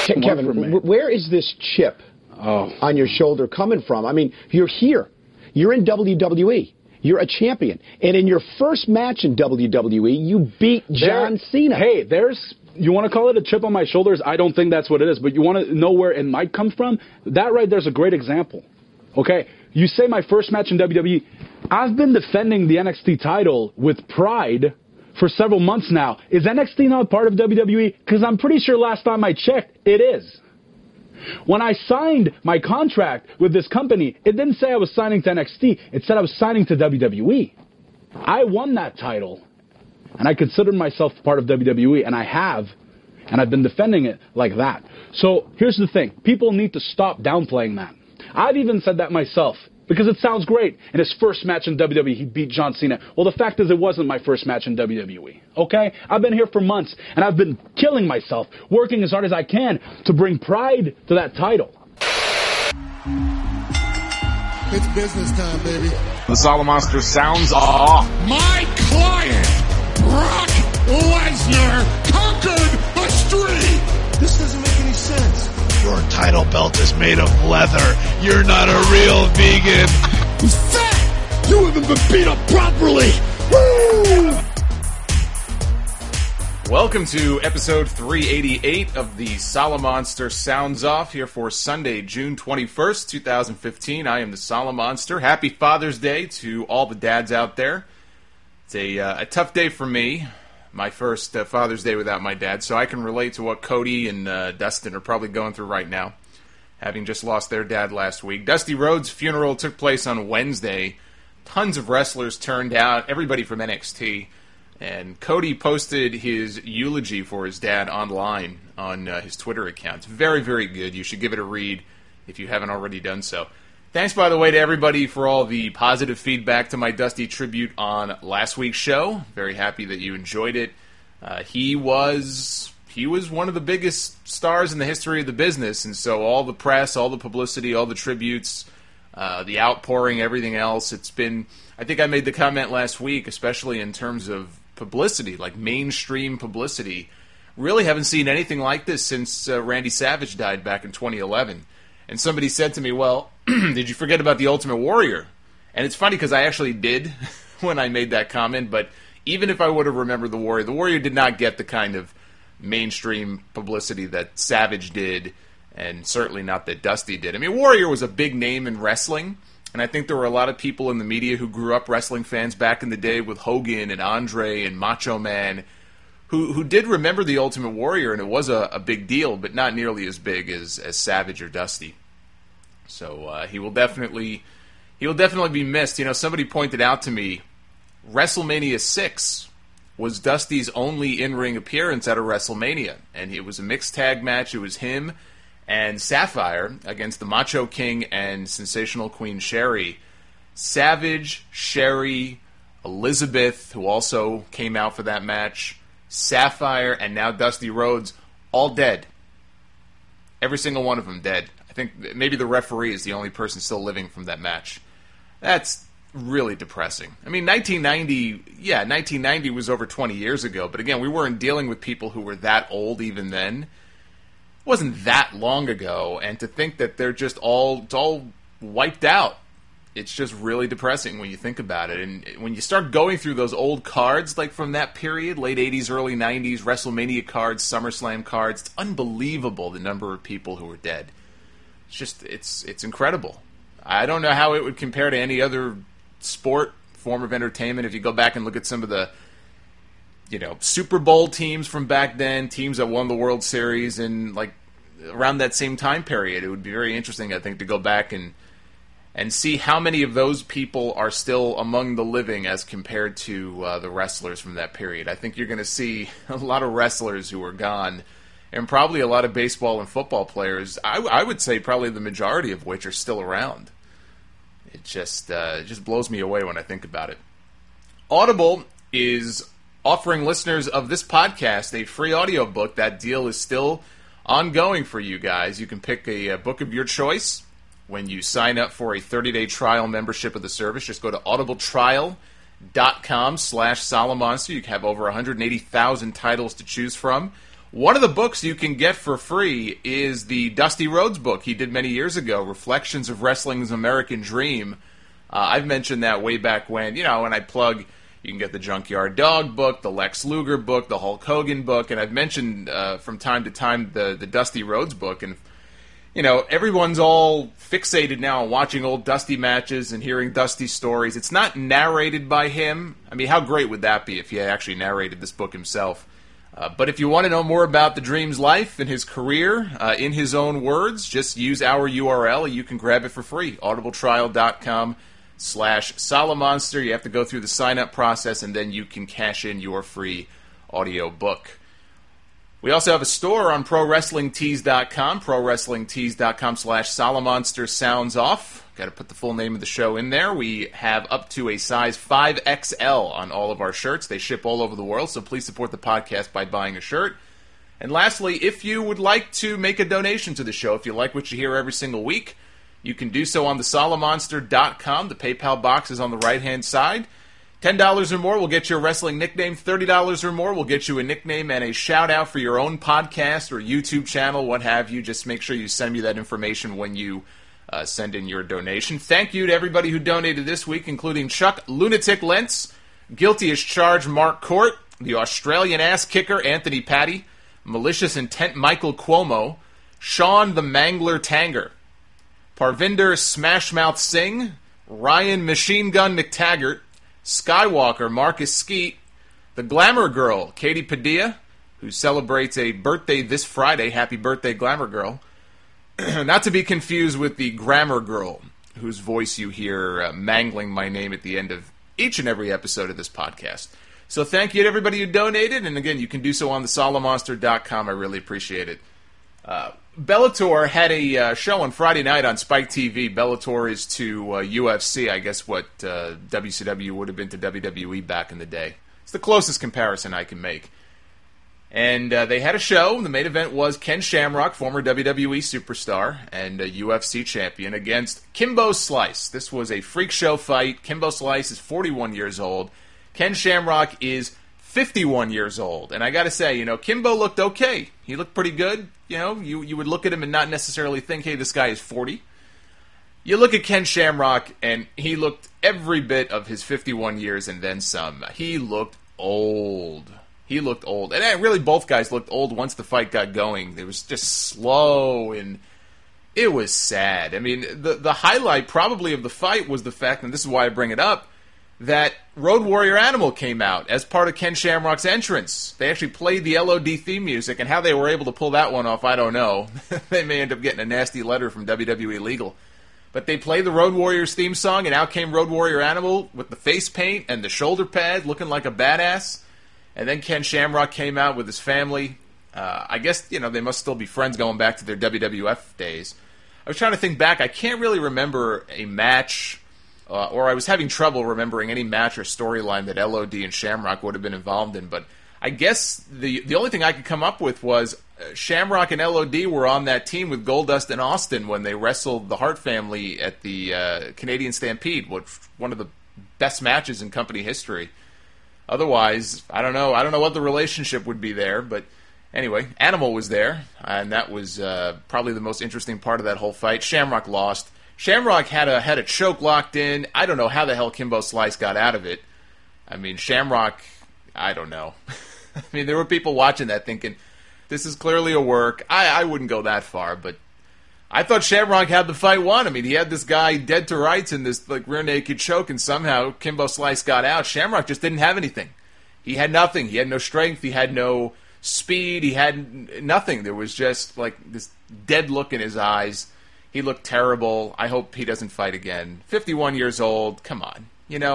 Kevin, where is this chip on your shoulder coming from? I mean, you're here. You're in WWE. You're a champion. And in your first match in WWE, you beat John Cena. Hey, you want to call it a chip on my shoulders? I don't think that's what it is. But you want to know where it might come from? That right there's a great example. Okay? You say my first match in WWE. I've been defending the NXT title with pride for several months now. Is NXT not part of WWE? Because I'm pretty sure last time I checked, it is. When I signed my contract with this company, it didn't say I was signing to NXT. It said I was signing to WWE. I won that title, and I consider myself part of WWE, and I have, and I've been defending it like that. So here's the thing. People need to stop downplaying that. I've even said that myself, because it sounds great. In his first match in WWE, he beat John Cena. Well, the fact is it wasn't my first match in WWE, okay? I've been here for months, and I've been killing myself, working as hard as I can to bring pride to that title. It's business time, baby. The Solomonster sounds off. My client, Brock Lesnar, conquered a streak. This doesn't make any sense. Your title belt is made of leather. You're not a real vegan. Who's fat? You haven't been beat up properly. Woo! Welcome to episode 388 of the Solomonster Sounds Off, here for Sunday, June 21st, 2015. I am the Solomonster. Happy Father's Day to all the dads out there. It's a tough day for me. My first Father's Day without my dad, so I can relate to what Cody and Dustin are probably going through right now, having just lost their dad last week. Dusty Rhodes' funeral took place on Wednesday. Tons of wrestlers turned out, everybody from NXT, and Cody posted his eulogy for his dad online on his Twitter account. It's very, very good. You should give it a read if you haven't already done so. Thanks, by the way, to everybody for all the positive feedback to my Dusty tribute on last week's show. Very happy that you enjoyed it. He was one of the biggest stars in the history of the business, and so all the press, all the publicity, all the tributes, the outpouring, everything else, it's been... I think I made the comment last week, especially in terms of publicity, like mainstream publicity. Really haven't seen anything like this since Randy Savage died back in 2011. And somebody said to me, well, did you forget about the Ultimate Warrior? And it's funny because I actually did when I made that comment, but even if I would have remembered the Warrior did not get the kind of mainstream publicity that Savage did, and certainly not that Dusty did. I mean, Warrior was a big name in wrestling, and I think there were a lot of people in the media who grew up wrestling fans back in the day with Hogan and Andre and Macho Man, who did remember the Ultimate Warrior, and it was a big deal, but not nearly as big as Savage or Dusty. So he will definitely be missed. You know, somebody pointed out to me, WrestleMania 6 was Dusty's only in-ring appearance at a WrestleMania, and it was a mixed tag match. It was him and Sapphire against the Macho King and Sensational Queen Sherri. Savage, Sherri, Elizabeth, who also came out for that match, Sapphire, and now Dusty Rhodes, all dead. Every single one of them dead. I think maybe the referee is the only person still living from that match. That's really depressing. I mean, 1990 was over 20 years ago, but again, we weren't dealing with people who were that old even then. It wasn't that long ago, and to think that they're just all wiped out, it's just really depressing when you think about it. And when you start going through those old cards, like from that period, late 80s, early 90s, WrestleMania cards, SummerSlam cards, it's unbelievable the number of people who are dead. It's just, it's incredible. I don't know how it would compare to any other sport, form of entertainment. If you go back and look at some of the, Super Bowl teams from back then, teams that won the World Series, and like around that same time period, it would be very interesting, I think, to go back and see how many of those people are still among the living as compared to the wrestlers from that period. I think you're going to see a lot of wrestlers who are gone, and probably a lot of baseball and football players. I would say probably the majority of which are still around. It just blows me away when I think about it. Audible is offering listeners of this podcast a free audiobook. That deal is still ongoing for you guys. You can pick a book of your choice when you sign up for a 30-day trial membership of the service. Just go to audibletrial.com/Solomonster. You can have over 180,000 titles to choose from. One of the books you can get for free is the Dusty Rhodes book he did many years ago, Reflections of Wrestling's American Dream. I've mentioned that way back when, when I plug, you can get the Junkyard Dog book, the Lex Luger book, the Hulk Hogan book, and I've mentioned from time to time the Dusty Rhodes book, and everyone's all fixated now on watching old Dusty matches and hearing Dusty stories. It's not narrated by him. I mean, how great would that be if he actually narrated this book himself? But if you want to know more about the Dream's life and his career, in his own words, just use our URL and you can grab it for free, audibletrial.com/Solomonster. You have to go through the sign-up process and then you can cash in your free audio book. We also have a store on ProWrestlingTees.com, ProWrestlingTees.com/Solomonster Sounds Off. Got to put the full name of the show in there. We have up to a size 5XL on all of our shirts. They ship all over the world, so please support the podcast by buying a shirt. And lastly, if you would like to make a donation to the show, if you like what you hear every single week, you can do so on the Solomonster.com. The PayPal box is on the right-hand side. $10 or more will get you a wrestling nickname. $30 or more will get you a nickname and a shout-out for your own podcast or YouTube channel, what have you. Just make sure you send me that information when you send in your donation. Thank you to everybody who donated this week, including Chuck Lunatic Lentz, Guilty as Charged Mark Court, the Australian Ass Kicker Anthony Patty, Malicious Intent Michael Cuomo, Sean the Mangler Tanger, Parvinder Smashmouth Singh, Ryan Machine Gun McTaggart, Skywalker Marcus Skeet, the Glamour Girl Katie Padilla, who celebrates a birthday this Friday. Happy birthday, Glamour Girl. Not to be confused with the Grammar Girl, whose voice you hear mangling my name at the end of each and every episode of this podcast. So thank you to everybody who donated, and again, you can do so on the Solomonster.com. I really appreciate it. Bellator had a show on Friday night on Spike TV. Bellator is to UFC, I guess, what WCW would have been to WWE back in the day. It's the closest comparison I can make. And they had a show. The main event was Ken Shamrock, former WWE superstar and a UFC champion, against Kimbo Slice. This was a freak show fight. Kimbo Slice is 41 years old. Ken Shamrock is 51 years old. And I got to say, Kimbo looked okay. He looked pretty good. You would look at him and not necessarily think, hey, this guy is 40. You look at Ken Shamrock, and he looked every bit of his 51 years and then some. He looked old. And really, both guys looked old once the fight got going. It was just slow, and it was sad. I mean, the highlight probably of the fight was the fact, and this is why I bring it up, that Road Warrior Animal came out as part of Ken Shamrock's entrance. They actually played the LOD theme music, and how they were able to pull that one off, I don't know. They may end up getting a nasty letter from WWE Legal. But they played the Road Warriors theme song, and out came Road Warrior Animal with the face paint and the shoulder pad looking like a badass. And then Ken Shamrock came out with his family. I guess, they must still be friends going back to their WWF days. I was trying to think back. I can't really remember a match, or I was having trouble remembering any match or storyline that LOD and Shamrock would have been involved in. But I guess the only thing I could come up with was Shamrock and LOD were on that team with Goldust and Austin when they wrestled the Hart family at the Canadian Stampede, which one of the best matches in company history. Otherwise, I don't know what the relationship would be there, but anyway, Animal was there, and that was probably the most interesting part of that whole fight. Shamrock lost. Shamrock had a choke locked in. I don't know how the hell Kimbo Slice got out of it. I mean, Shamrock, I don't know. I mean, there were people watching that thinking, this is clearly a work. I wouldn't go that far, but I thought Shamrock had the fight won. I mean, he had this guy dead to rights in this rear naked choke, and somehow Kimbo Slice got out. Shamrock just didn't have anything. He had nothing. He had no strength. He had no speed. He had nothing. There was just this dead look in his eyes. He looked terrible. I hope he doesn't fight again. 51 years old. Come on.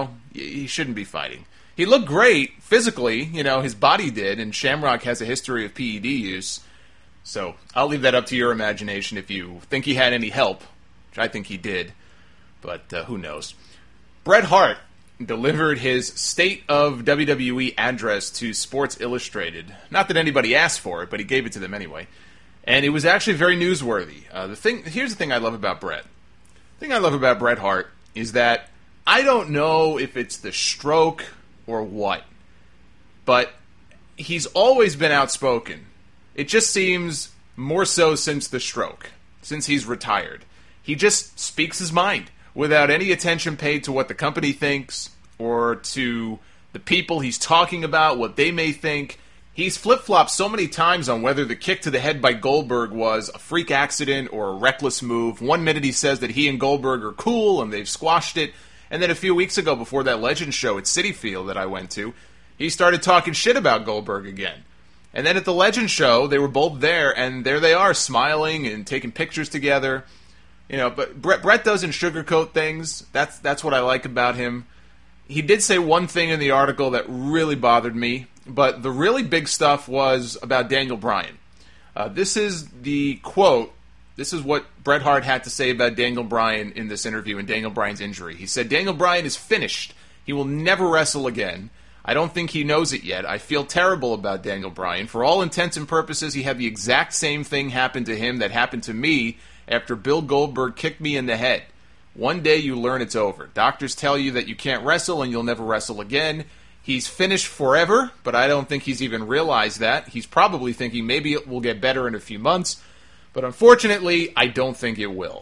He shouldn't be fighting. He looked great physically. His body did, and Shamrock has a history of PED use. So I'll leave that up to your imagination if you think he had any help, which I think he did, but who knows. Bret Hart delivered his State of WWE address to Sports Illustrated. Not that anybody asked for it, but he gave it to them anyway. And it was actually very newsworthy. Here's the thing I love about Bret. The thing I love about Bret Hart is that I don't know if it's the stroke or what, but he's always been outspoken. It just seems more so since the stroke, since he's retired. He just speaks his mind without any attention paid to what the company thinks or to the people he's talking about, what they may think. He's flip-flopped so many times on whether the kick to the head by Goldberg was a freak accident or a reckless move. One minute he says that he and Goldberg are cool and they've squashed it. And then a few weeks ago, before that Legend show at Citi Field that I went to, he started talking shit about Goldberg again. And then at the Legend show, they were both there, and there they are, smiling and taking pictures together. You know, but Brett doesn't sugarcoat things. That's what I like about him. He did say one thing in the article that really bothered me, but the really big stuff was about Daniel Bryan. This is the quote. This is what Bret Hart had to say about Daniel Bryan in this interview and Daniel Bryan's injury. He said, "Daniel Bryan is finished. He will never wrestle again. I don't think he knows it yet. I feel terrible about Daniel Bryan. For all intents and purposes, he had the exact same thing happen to him that happened to me after Bill Goldberg kicked me in the head. One day you learn it's over. Doctors tell you that you can't wrestle and you'll never wrestle again. He's finished forever, but I don't think he's even realized that. He's probably thinking maybe it will get better in a few months, but unfortunately, I don't think it will."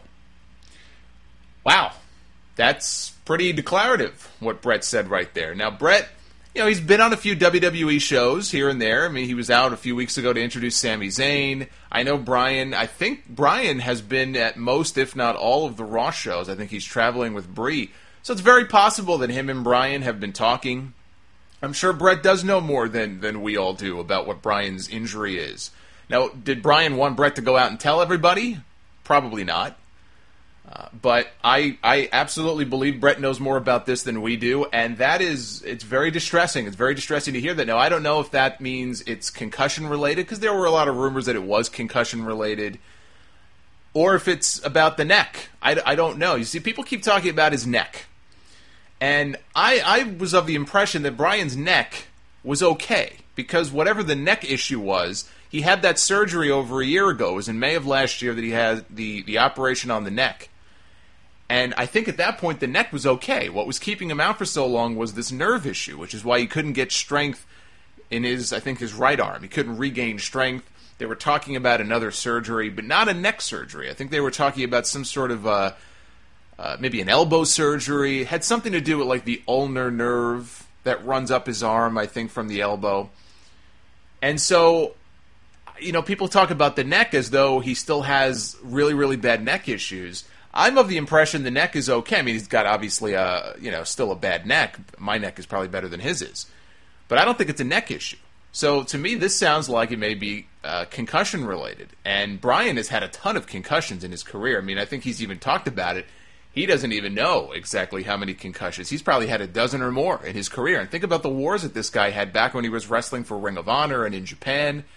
Wow. That's pretty declarative, what Bret said right there. Now, Bret, you know, he's been on a few WWE shows here and there. I mean, he was out a few weeks ago to introduce Sami Zayn. I know I think Bryan has been at most, if not all, of the Raw shows. I think he's traveling with Brie. So it's very possible that him and Bryan have been talking. I'm sure Bret does know more than we all do about what Bryan's injury is. Now, did Bryan want Bret to go out and tell everybody? Probably not. But I absolutely believe Bret knows more about this than we do, and it's very distressing. It's very distressing to hear that. Now, I don't know if that means it's concussion-related, because there were a lot of rumors that it was concussion-related, or if it's about the neck. I don't know. You see, people keep talking about his neck. And I was of the impression that Bryan's neck was okay, because whatever the neck issue was, he had that surgery over a year ago. It was in May of last year that he had the operation on the neck. And I think at that point the neck was okay. What was keeping him out for so long was this nerve issue, which is why he couldn't get strength in his right arm. He couldn't regain strength. They were talking about another surgery, but not a neck surgery. I think they were talking about some sort of maybe an elbow surgery. It had something to do with like the ulnar nerve that runs up his arm, I think, from the elbow. And so, you know, people talk about the neck as though he still has really, really bad neck issues. I'm of the impression the neck is okay. I mean, he's got obviously still a bad neck. My neck is probably better than his is. But I don't think it's a neck issue. So to me, this sounds like it may be concussion related. And Bryan has had a ton of concussions in his career. I mean, I think he's even talked about it. He doesn't even know exactly how many concussions. He's probably had a dozen or more in his career. And think about the wars that this guy had back when he was wrestling for Ring of Honor and in Japan.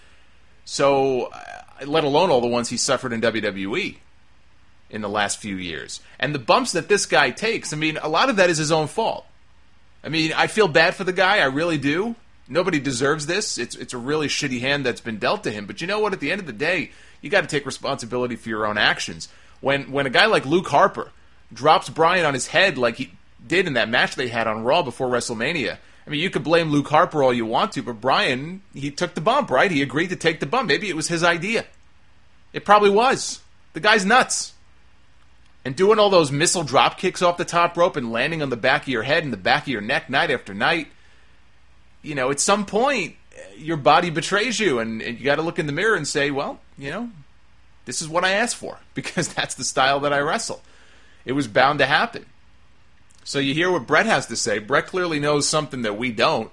So, let alone all the ones he suffered in WWE in the last few years. And the bumps that this guy takes, I mean, a lot of that is his own fault. I mean, I feel bad for the guy, I really do. Nobody deserves this. It's a really shitty hand that's been dealt to him. But you know what? At the end of the day, you got to take responsibility for your own actions. When a guy like Luke Harper drops Bryan on his head like he did in that match they had on Raw before WrestleMania, I mean, you could blame Luke Harper all you want to, but Bryan, he took the bump, right? He agreed to take the bump. Maybe it was his idea. It probably was. The guy's nuts. And doing all those missile drop kicks off the top rope and landing on the back of your head and the back of your neck night after night, you know, at some point, your body betrays you, and you got to look in the mirror and say, well, you know, this is what I asked for, because that's the style that I wrestle. It was bound to happen. So you hear what Bret has to say. Bret clearly knows something that we don't,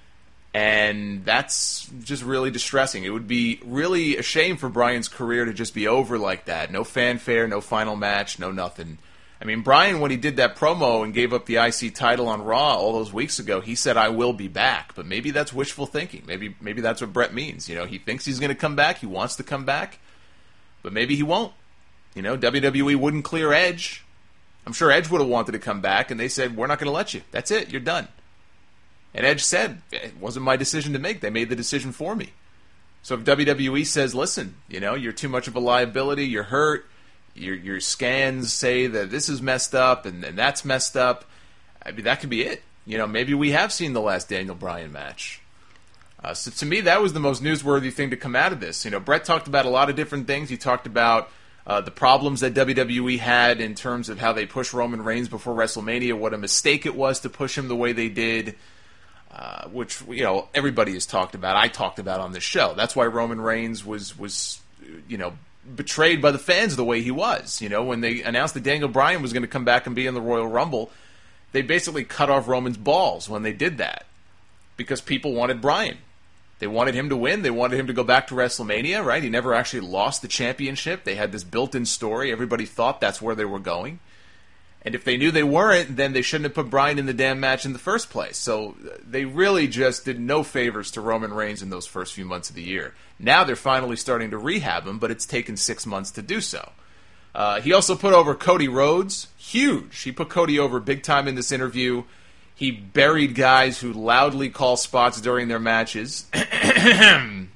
and that's just really distressing. It would be really a shame for Bryan's career to just be over like that. No fanfare, no final match, no nothing. I mean, Bryan, when he did that promo and gave up the IC title on Raw all those weeks ago, he said, I will be back. But maybe that's wishful thinking. Maybe that's what Bret means. You know, he thinks he's going to come back. He wants to come back. But maybe he won't. You know, WWE wouldn't clear Edge. I'm sure Edge would have wanted to come back, and they said, we're not going to let you. That's it. You're done. And Edge said, it wasn't my decision to make. They made the decision for me. So if WWE says, listen, you know, you're too much of a liability, you're hurt, your scans say that this is messed up and that's messed up, I mean, that could be it. You know, maybe we have seen the last Daniel Bryan match. So to me, that was the most newsworthy thing to come out of this. Brett talked about a lot of different things. He talked about the problems that WWE had in terms of how they pushed Roman Reigns before WrestleMania, what a mistake it was to push him the way they did, which everybody has talked about. I talked about on this show. That's why Roman Reigns was betrayed by the fans the way he was. When they announced that Daniel Bryan was going to come back and be in the Royal Rumble, they basically cut off Roman's balls when they did that because people wanted Bryan. They wanted him to win. They wanted him to go back to WrestleMania, right? He never actually lost the championship. They had this built-in story. Everybody thought that's where they were going. And if they knew they weren't, then they shouldn't have put Bryan in the damn match in the first place. So they really just did no favors to Roman Reigns in those first few months of the year. Now they're finally starting to rehab him, but it's taken 6 months to do so. He also put over Cody Rhodes. Huge. He put Cody over big time in this interview. He buried guys who loudly call spots during their matches. I'm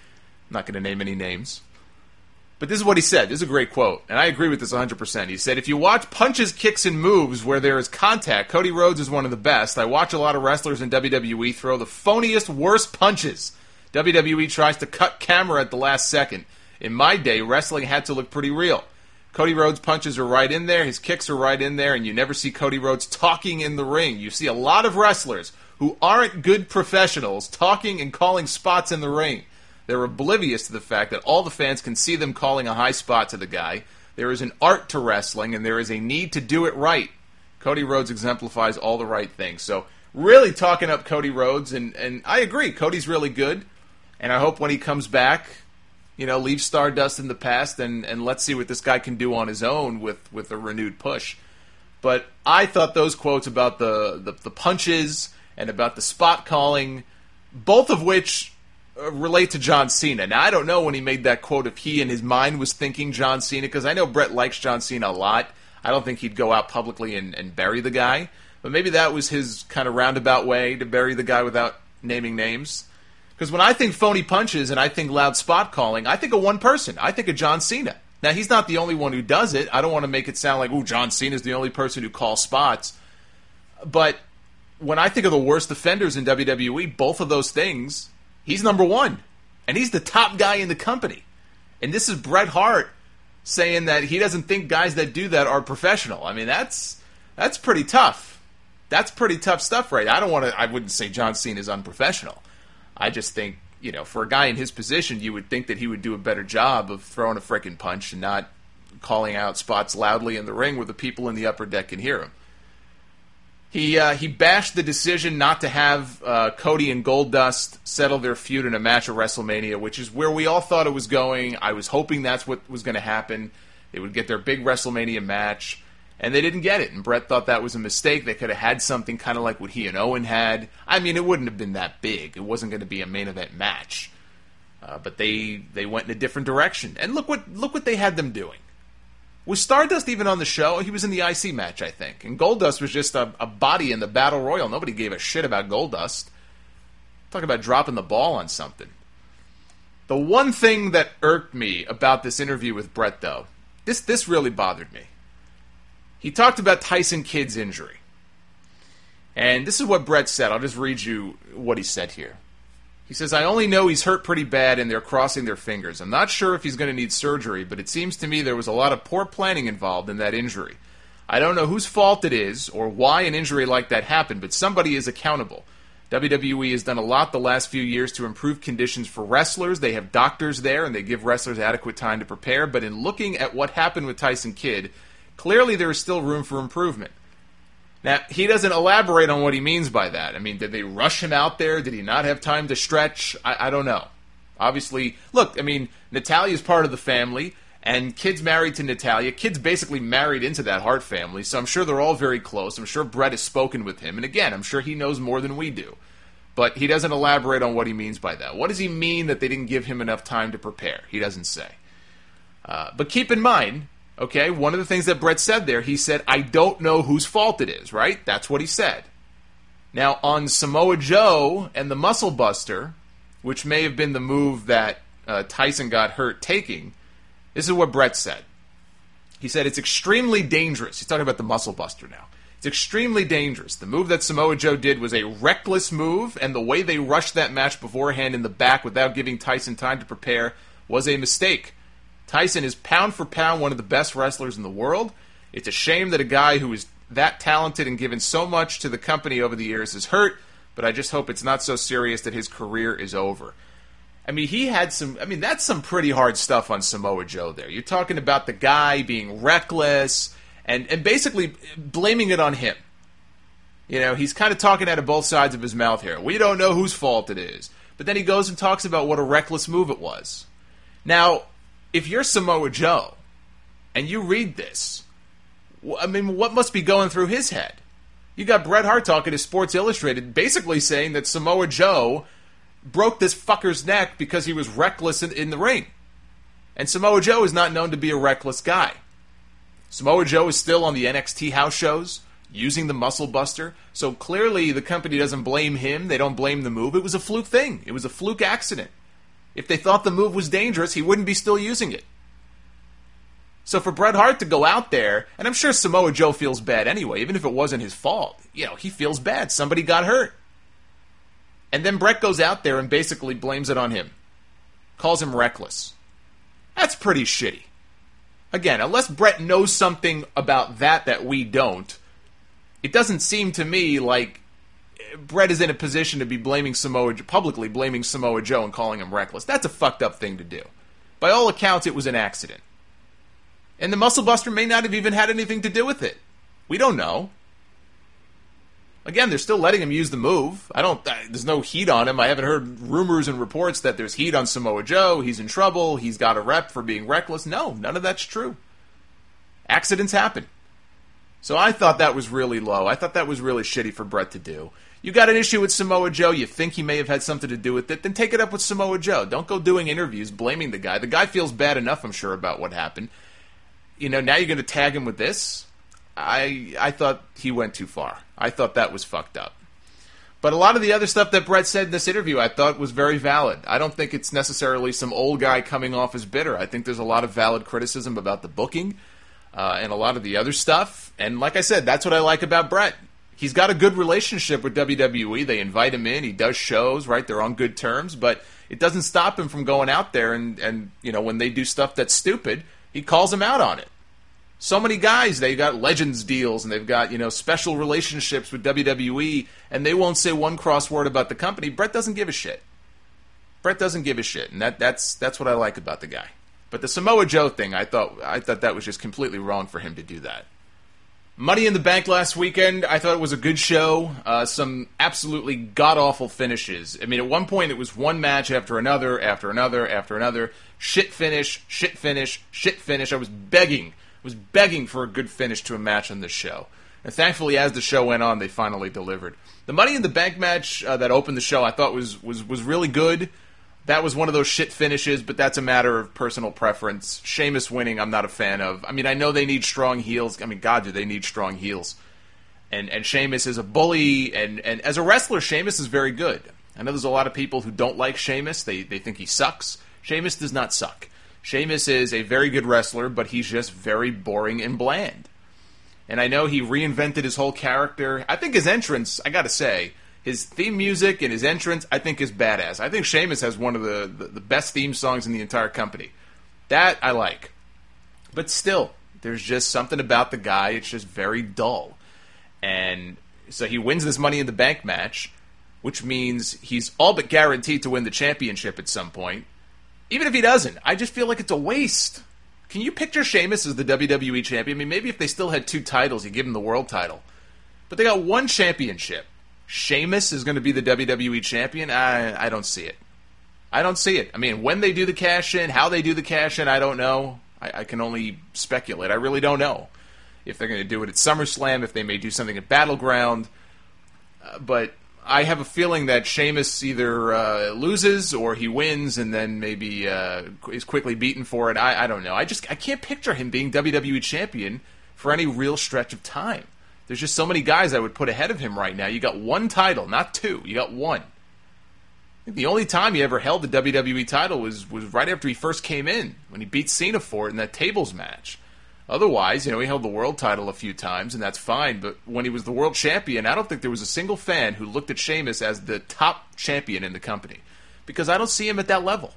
not going to name any names. But this is what he said. This is a great quote, and I agree with this 100%. He said, "If you watch punches, kicks, and moves where there is contact, Cody Rhodes is one of the best. I watch a lot of wrestlers in WWE throw the phoniest, worst punches. WWE tries to cut camera at the last second. In my day, wrestling had to look pretty real. Cody Rhodes' punches are right in there, his kicks are right in there, and you never see Cody Rhodes talking in the ring. You see a lot of wrestlers who aren't good professionals talking and calling spots in the ring. They're oblivious to the fact that all the fans can see them calling a high spot to the guy. There is an art to wrestling, and there is a need to do it right. Cody Rhodes exemplifies all the right things." So really talking up Cody Rhodes, and I agree, Cody's really good, and I hope when he comes back, leave Stardust in the past, and let's see what this guy can do on his own with a renewed push. But I thought those quotes about the punches and about the spot calling, both of which relate to John Cena. Now, I don't know when he made that quote if he in his mind was thinking John Cena, because I know Brett likes John Cena a lot. I don't think he'd go out publicly and bury the guy. But maybe that was his kind of roundabout way to bury the guy without naming names. Because when I think phony punches and I think loud spot calling, I think of one person. I think of John Cena. Now, he's not the only one who does it. I don't want to make it sound like, John Cena's the only person who calls spots. But when I think of the worst offenders in WWE, both of those things, he's number one. And he's the top guy in the company. And this is Bret Hart saying that he doesn't think guys that do that are professional. I mean, that's pretty tough. That's pretty tough stuff, right? I wouldn't say John Cena is unprofessional. I just think, for a guy in his position, you would think that he would do a better job of throwing a frickin' punch and not calling out spots loudly in the ring where the people in the upper deck can hear him. He bashed the decision not to have Cody and Goldust settle their feud in a match at WrestleMania, which is where we all thought it was going. I was hoping that's what was going to happen. They would get their big WrestleMania match, and they didn't get it. And Brett thought that was a mistake. They could have had something kind of like what he and Owen had. I mean, it wouldn't have been that big. It wasn't going to be a main event match. But they went in a different direction. And look what they had them doing. Was Stardust even on the show? He was in the IC match, I think. And Goldust was just a body in the Battle Royal. Nobody gave a shit about Goldust. Talk about dropping the ball on something. The one thing that irked me about this interview with Brett, though, this really bothered me. He talked about Tyson Kidd's injury. And this is what Brett said. I'll just read you what he said here. He says, "I only know he's hurt pretty bad and they're crossing their fingers. I'm not sure if he's going to need surgery, but it seems to me there was a lot of poor planning involved in that injury. I don't know whose fault it is or why an injury like that happened, but somebody is accountable. WWE has done a lot the last few years to improve conditions for wrestlers. They have doctors there and they give wrestlers adequate time to prepare, but in looking at what happened with Tyson Kidd, clearly there is still room for improvement." Now, he doesn't elaborate on what he means by that. I mean, did they rush him out there? Did he not have time to stretch? I don't know. Obviously, look, I mean, Natalya's part of the family, and Kidd's married to Natalya. Kidd's basically married into that Hart family, so I'm sure they're all very close. I'm sure Brett has spoken with him, and again, I'm sure he knows more than we do. But he doesn't elaborate on what he means by that. What does he mean that they didn't give him enough time to prepare? He doesn't say. But keep in mind, okay, one of the things that Brett said there, he said, "I don't know whose fault it is," right? That's what he said. Now, on Samoa Joe and the Muscle Buster, which may have been the move that Tyson got hurt taking, this is what Brett said. He said, "It's extremely dangerous." He's talking about the Muscle Buster now. It's extremely dangerous. The move that Samoa Joe did was a reckless move, and the way they rushed that match beforehand in the back without giving Tyson time to prepare was a mistake. Tyson is pound for pound one of the best wrestlers in the world. It's a shame that a guy who is that talented and given so much to the company over the years is hurt, but I just hope it's not so serious that his career is over. I mean, that's some pretty hard stuff on Samoa Joe there. You're talking about the guy being reckless and basically blaming it on him. You know, he's kind of talking out of both sides of his mouth here. We don't know whose fault it is. But then he goes and talks about what a reckless move it was. Now, if you're Samoa Joe and you read this, I mean, what must be going through his head? You got Bret Hart talking to Sports Illustrated, basically saying that Samoa Joe broke this fucker's neck because he was reckless in the ring. And Samoa Joe is not known to be a reckless guy. Samoa Joe is still on the NXT house shows, using the Muscle Buster, so clearly the company doesn't blame him, they don't blame the move. It was a fluke thing. It was a fluke accident. If they thought the move was dangerous, he wouldn't be still using it. So for Bret Hart to go out there, and I'm sure Samoa Joe feels bad anyway, even if it wasn't his fault. You know, he feels bad. Somebody got hurt. And then Bret goes out there and basically blames it on him. Calls him reckless. That's pretty shitty. Again, unless Bret knows something about that we don't, it doesn't seem to me like Bret is in a position to be publicly blaming Samoa Joe and calling him reckless. That's a fucked up thing to do. By all accounts, it was an accident. And the Muscle Buster may not have even had anything to do with it. We don't know. Again, they're still letting him use the move. There's no heat on him. I haven't heard rumors and reports that there's heat on Samoa Joe. He's in trouble. He's got a rep for being reckless. No, none of that's true. Accidents happen. So I thought that was really low. I thought that was really shitty for Bret to do. You got an issue with Samoa Joe, you think he may have had something to do with it, then take it up with Samoa Joe. Don't go doing interviews blaming the guy. The guy feels bad enough, I'm sure, about what happened. You know, now you're going to tag him with this? I thought he went too far. I thought that was fucked up. But a lot of the other stuff that Bret said in this interview I thought was very valid. I don't think it's necessarily some old guy coming off as bitter. I think there's a lot of valid criticism about the booking and a lot of the other stuff. And like I said, that's what I like about Bret. He's got a good relationship with WWE. They invite him in. He does shows, right? They're on good terms. But it doesn't stop him from going out there and you know, when they do stuff that's stupid, he calls them out on it. So many guys, they've got Legends deals and they've got, you know, special relationships with WWE and they won't say one cross word about the company. Bret doesn't give a shit. Bret doesn't give a shit, and that's what I like about the guy. But the Samoa Joe thing, I thought that was just completely wrong for him to do that. Money in the Bank last weekend, I thought it was a good show. Some absolutely god-awful finishes. I mean, at one point it was one match after another, after another, after another. Shit finish, shit finish, shit finish. I was begging for a good finish to a match on this show. And thankfully, as the show went on, they finally delivered. The Money in the Bank match that opened the show, I thought was really good. That was one of those shit finishes, but that's a matter of personal preference. Sheamus winning, I'm not a fan of. I mean, I know they need strong heels. I mean, God, do they need strong heels. And Sheamus is a bully, and as a wrestler, Sheamus is very good. I know there's a lot of people who don't like Sheamus. They think he sucks. Sheamus does not suck. Sheamus is a very good wrestler, but he's just very boring and bland. And I know he reinvented his whole character. I think his entrance, I gotta say, his theme music and his entrance, I think is badass. I think Sheamus has one of the best theme songs in the entire company. That I like. But still, there's just something about the guy, it's just very dull. And so he wins this Money in the Bank match, which means he's all but guaranteed to win the championship at some point. Even if he doesn't, I just feel like it's a waste. Can you picture Sheamus as the WWE champion? I mean, maybe if they still had 2 titles, you give him the world title. But they got 1 championship. Sheamus is going to be the WWE champion? I don't see it. I don't see it. I mean, when they do the cash-in, how they do the cash-in, I don't know. I can only speculate. I really don't know. If they're going to do it at SummerSlam, if they may do something at Battleground. But I have a feeling that Sheamus either loses or he wins and then maybe is quickly beaten for it. I don't know. I can't picture him being WWE champion for any real stretch of time. There's just so many guys I would put ahead of him right now. You got 1 title, not 2. You got 1. I think the only time he ever held the WWE title was right after he first came in, when he beat Cena for it in that tables match. Otherwise, he held the world title a few times, and that's fine. But when he was the world champion, I don't think there was a single fan who looked at Sheamus as the top champion in the company, because I don't see him at that level.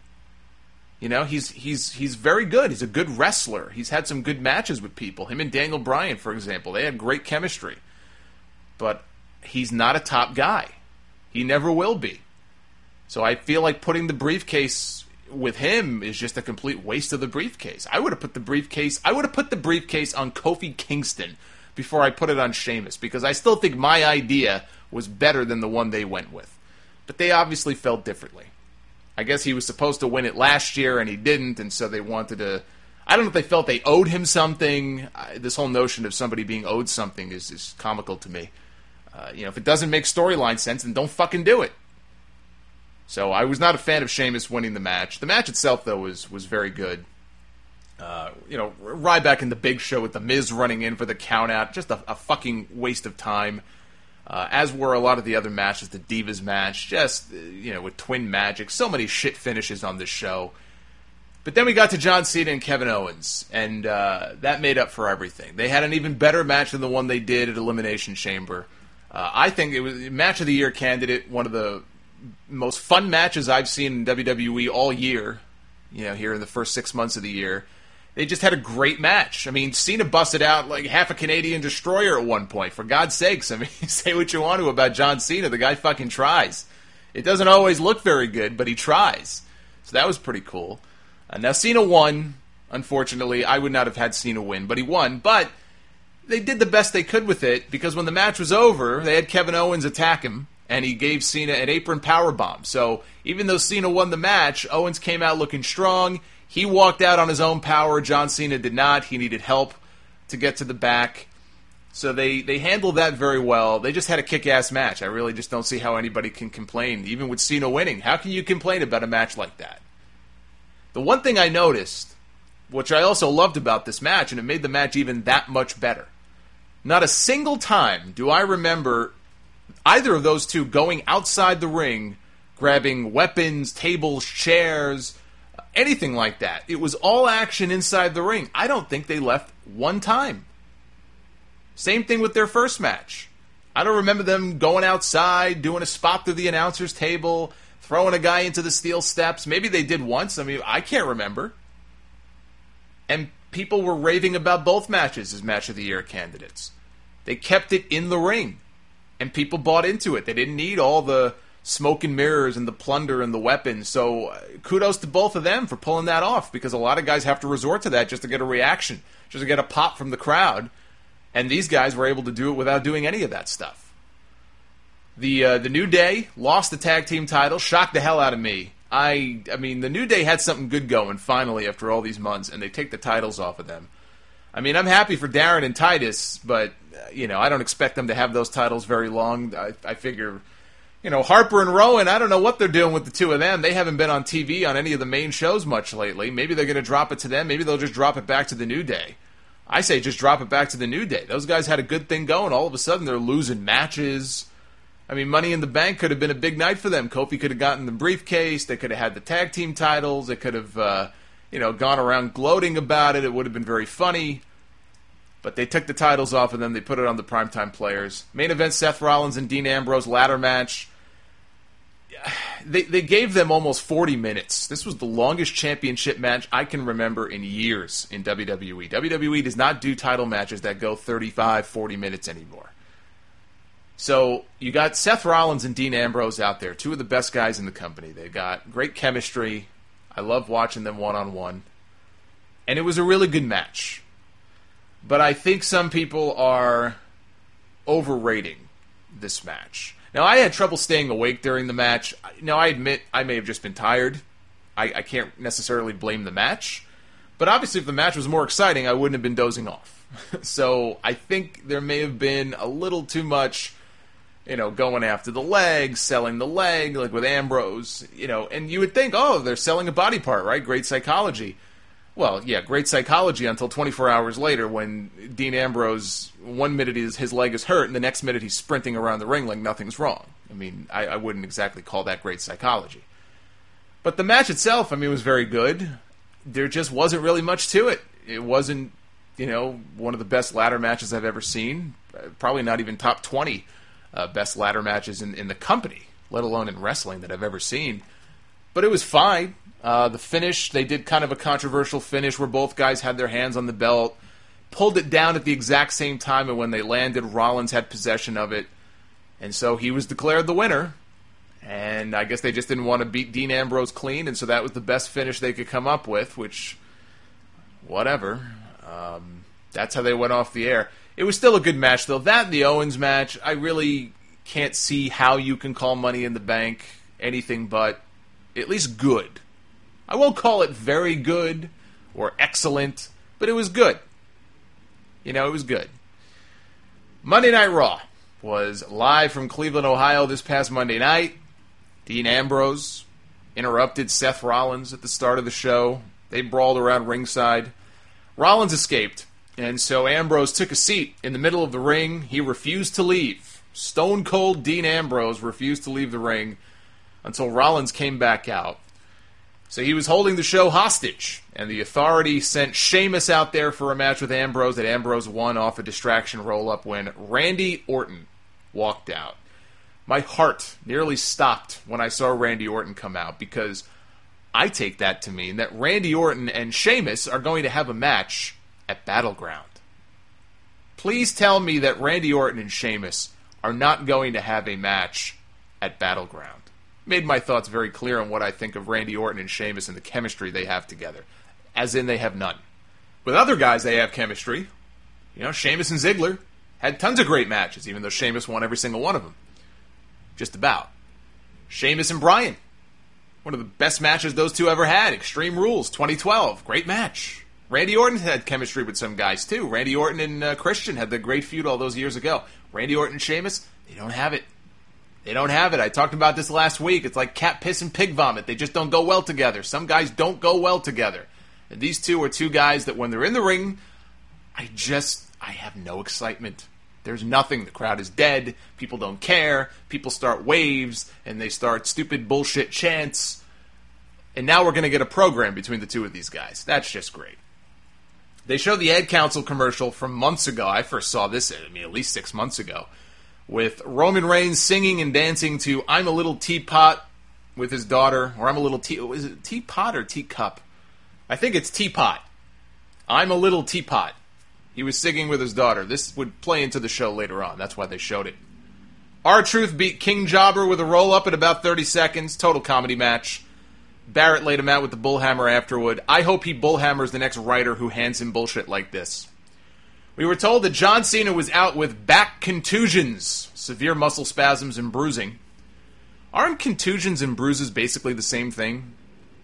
He's very good. He's a good wrestler. He's had some good matches with people. Him and Daniel Bryan, for example, they had great chemistry. But he's not a top guy. He never will be. So I feel like putting the briefcase with him is just a complete waste of the briefcase. I would have put the briefcase on Kofi Kingston before I put it on Sheamus, because I still think my idea was better than the one they went with. But they obviously felt differently. I guess he was supposed to win it last year and he didn't, and so they wanted to... I don't know if they felt they owed him something. This whole notion of somebody being owed something is comical to me. If it doesn't make storyline sense, then don't fucking do it. So I was not a fan of Sheamus winning the match. The match itself, though, was very good. Ryback in the Big Show with The Miz running in for the count-out. Just a fucking waste of time. As were a lot of the other matches. The Divas match, just, with Twin Magic. So many shit finishes on this show. But then we got to John Cena and Kevin Owens, and that made up for everything. They had an even better match than the one they did at Elimination Chamber. I think it was Match of the Year candidate, one of the most fun matches I've seen in WWE all year, here in the first 6 months of the year. They just had a great match. I mean, Cena busted out like half a Canadian Destroyer at one point, for God's sakes. I mean, say what you want to about John Cena, the guy fucking tries. It doesn't always look very good, but he tries. So that was pretty cool. Now, Cena won. Unfortunately, I would not have had Cena win, but he won. But they did the best they could with it, because when the match was over, they had Kevin Owens attack him, and he gave Cena an apron powerbomb. So even though Cena won the match, Owens came out looking strong. He walked out on his own power. John Cena did not. He needed help to get to the back. So they handled that very well. They just had a kick-ass match. I really just don't see how anybody can complain, even with Cena winning. How can you complain about a match like that? The one thing I noticed, which I also loved about this match, and it made the match even that much better, not a single time do I remember either of those two going outside the ring, grabbing weapons, tables, chairs, anything like that. It was all action inside the ring. I don't think they left one time. Same thing with their first match. I don't remember them going outside, doing a spot through the announcer's table, throwing a guy into the steel steps. Maybe they did once. I mean, I can't remember. And people were raving about both matches as Match of the Year candidates. They kept it in the ring. And people bought into it. They didn't need all the smoke and mirrors and the plunder and the weapons. So kudos to both of them for pulling that off, because a lot of guys have to resort to that just to get a reaction, just to get a pop from the crowd. And these guys were able to do it without doing any of that stuff. The New Day lost the tag team title, shocked the hell out of me. I mean, the New Day had something good going finally after all these months, and they take the titles off of them. I mean, I'm happy for Darren and Titus, but, I don't expect them to have those titles very long. I figure, Harper and Rowan, I don't know what they're doing with the two of them. They haven't been on TV on any of the main shows much lately. Maybe they're going to drop it to them. Maybe they'll just drop it back to the New Day. I say just drop it back to the New Day. Those guys had a good thing going. All of a sudden, they're losing matches. I mean, Money in the Bank could have been a big night for them. Kofi could have gotten the briefcase. They could have had the tag team titles. They could have, gone around gloating about it. It would have been very funny. But they took the titles off of them. They put it on the Primetime Players. Main event, Seth Rollins and Dean Ambrose ladder match. They gave them almost 40 minutes. This was the longest championship match I can remember in years in WWE. WWE does not do title matches that go 35, 40 minutes anymore. So you got Seth Rollins and Dean Ambrose out there, two of the best guys in the company. They got great chemistry. I love watching them one-on-one. And it was a really good match. But I think some people are overrating this match. Now, I had trouble staying awake during the match. Now, I admit I may have just been tired. I can't necessarily blame the match. But obviously, if the match was more exciting, I wouldn't have been dozing off. So I think there may have been a little too much, going after the leg, selling the leg, like with Ambrose. And you would think, oh, they're selling a body part, right? Great psychology. Well, yeah, great psychology until 24 hours later when Dean Ambrose, 1 minute his leg is hurt, and the next minute he's sprinting around the ring like nothing's wrong. I mean, I wouldn't exactly call that great psychology. But the match itself, was very good. There just wasn't really much to it. It wasn't one of the best ladder matches I've ever seen. Probably not even top 20 best ladder matches in the company, let alone in wrestling, that I've ever seen. But it was fine. The finish, they did kind of a controversial finish where both guys had their hands on the belt, pulled it down at the exact same time, and when they landed, Rollins had possession of it. And so he was declared the winner. And I guess they just didn't want to beat Dean Ambrose clean, and so that was the best finish they could come up with, which, whatever. That's how they went off the air. It was still a good match, though. That and the Owens match, I really can't see how you can call Money in the Bank anything but at least good. I won't call it very good or excellent, but it was good. It was good. Monday Night Raw was live from Cleveland, Ohio this past Monday night. Dean Ambrose interrupted Seth Rollins at the start of the show. They brawled around ringside. Rollins escaped, and so Ambrose took a seat in the middle of the ring. He refused to leave. Stone Cold Dean Ambrose refused to leave the ring until Rollins came back out. So he was holding the show hostage, and the Authority sent Sheamus out there for a match with Ambrose that Ambrose won off a distraction roll-up when Randy Orton walked out. My heart nearly stopped when I saw Randy Orton come out, because I take that to mean that Randy Orton and Sheamus are going to have a match at Battleground. Please tell me that Randy Orton and Sheamus are not going to have a match at Battleground. Made my thoughts very clear on what I think of Randy Orton and Sheamus and the chemistry they have together. As in, they have none. With other guys, they have chemistry. Sheamus and Ziggler had tons of great matches, even though Sheamus won every single one of them. Just about. Sheamus and Bryan. One of the best matches those two ever had. Extreme Rules, 2012. Great match. Randy Orton had chemistry with some guys, too. Randy Orton and Christian had the great feud all those years ago. Randy Orton and Sheamus, they don't have it. They don't have it. I talked about this last week. It's like cat piss and pig vomit. They just don't go well together. Some guys don't go well together. And these two are two guys that when they're in the ring, I have no excitement. There's nothing. The crowd is dead. People don't care. People start waves, and they start stupid bullshit chants. And now we're going to get a program between the two of these guys. That's just great. They showed the Ad Council commercial from months ago. I first saw this, at least 6 months ago, with Roman Reigns singing and dancing to I'm a Little Teapot with his daughter, or I'm a Little is it Teapot or Teacup? I think it's Teapot. I'm a Little Teapot. He was singing with his daughter. This would play into the show later on. That's why they showed it. R-Truth beat King Jobber with a roll-up in about 30 seconds. Total comedy match. Barrett laid him out with the bullhammer afterward. I hope he bullhammers the next writer who hands him bullshit like this. We were told that John Cena was out with back contusions, severe muscle spasms and bruising. Aren't contusions and bruises basically the same thing?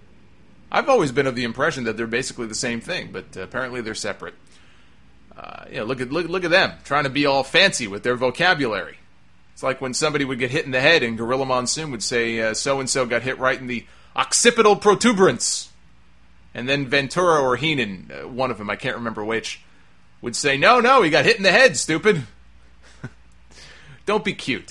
I've always been of the impression that they're basically the same thing, but apparently they're separate. Look at them, trying to be all fancy with their vocabulary. It's like when somebody would get hit in the head and Gorilla Monsoon would say, so-and-so got hit right in the occipital protuberance. And then Ventura or Heenan, one of them, I can't remember which, would say, no, he got hit in the head, stupid. Don't be cute.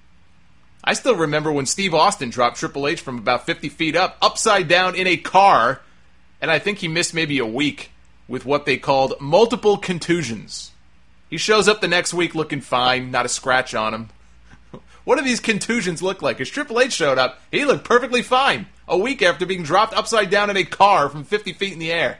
I still remember when Steve Austin dropped Triple H from about 50 feet up, upside down in a car, and I think he missed maybe a week with what they called multiple contusions. He shows up the next week looking fine, not a scratch on him. What do these contusions look like? As Triple H showed up, he looked perfectly fine a week after being dropped upside down in a car from 50 feet in the air.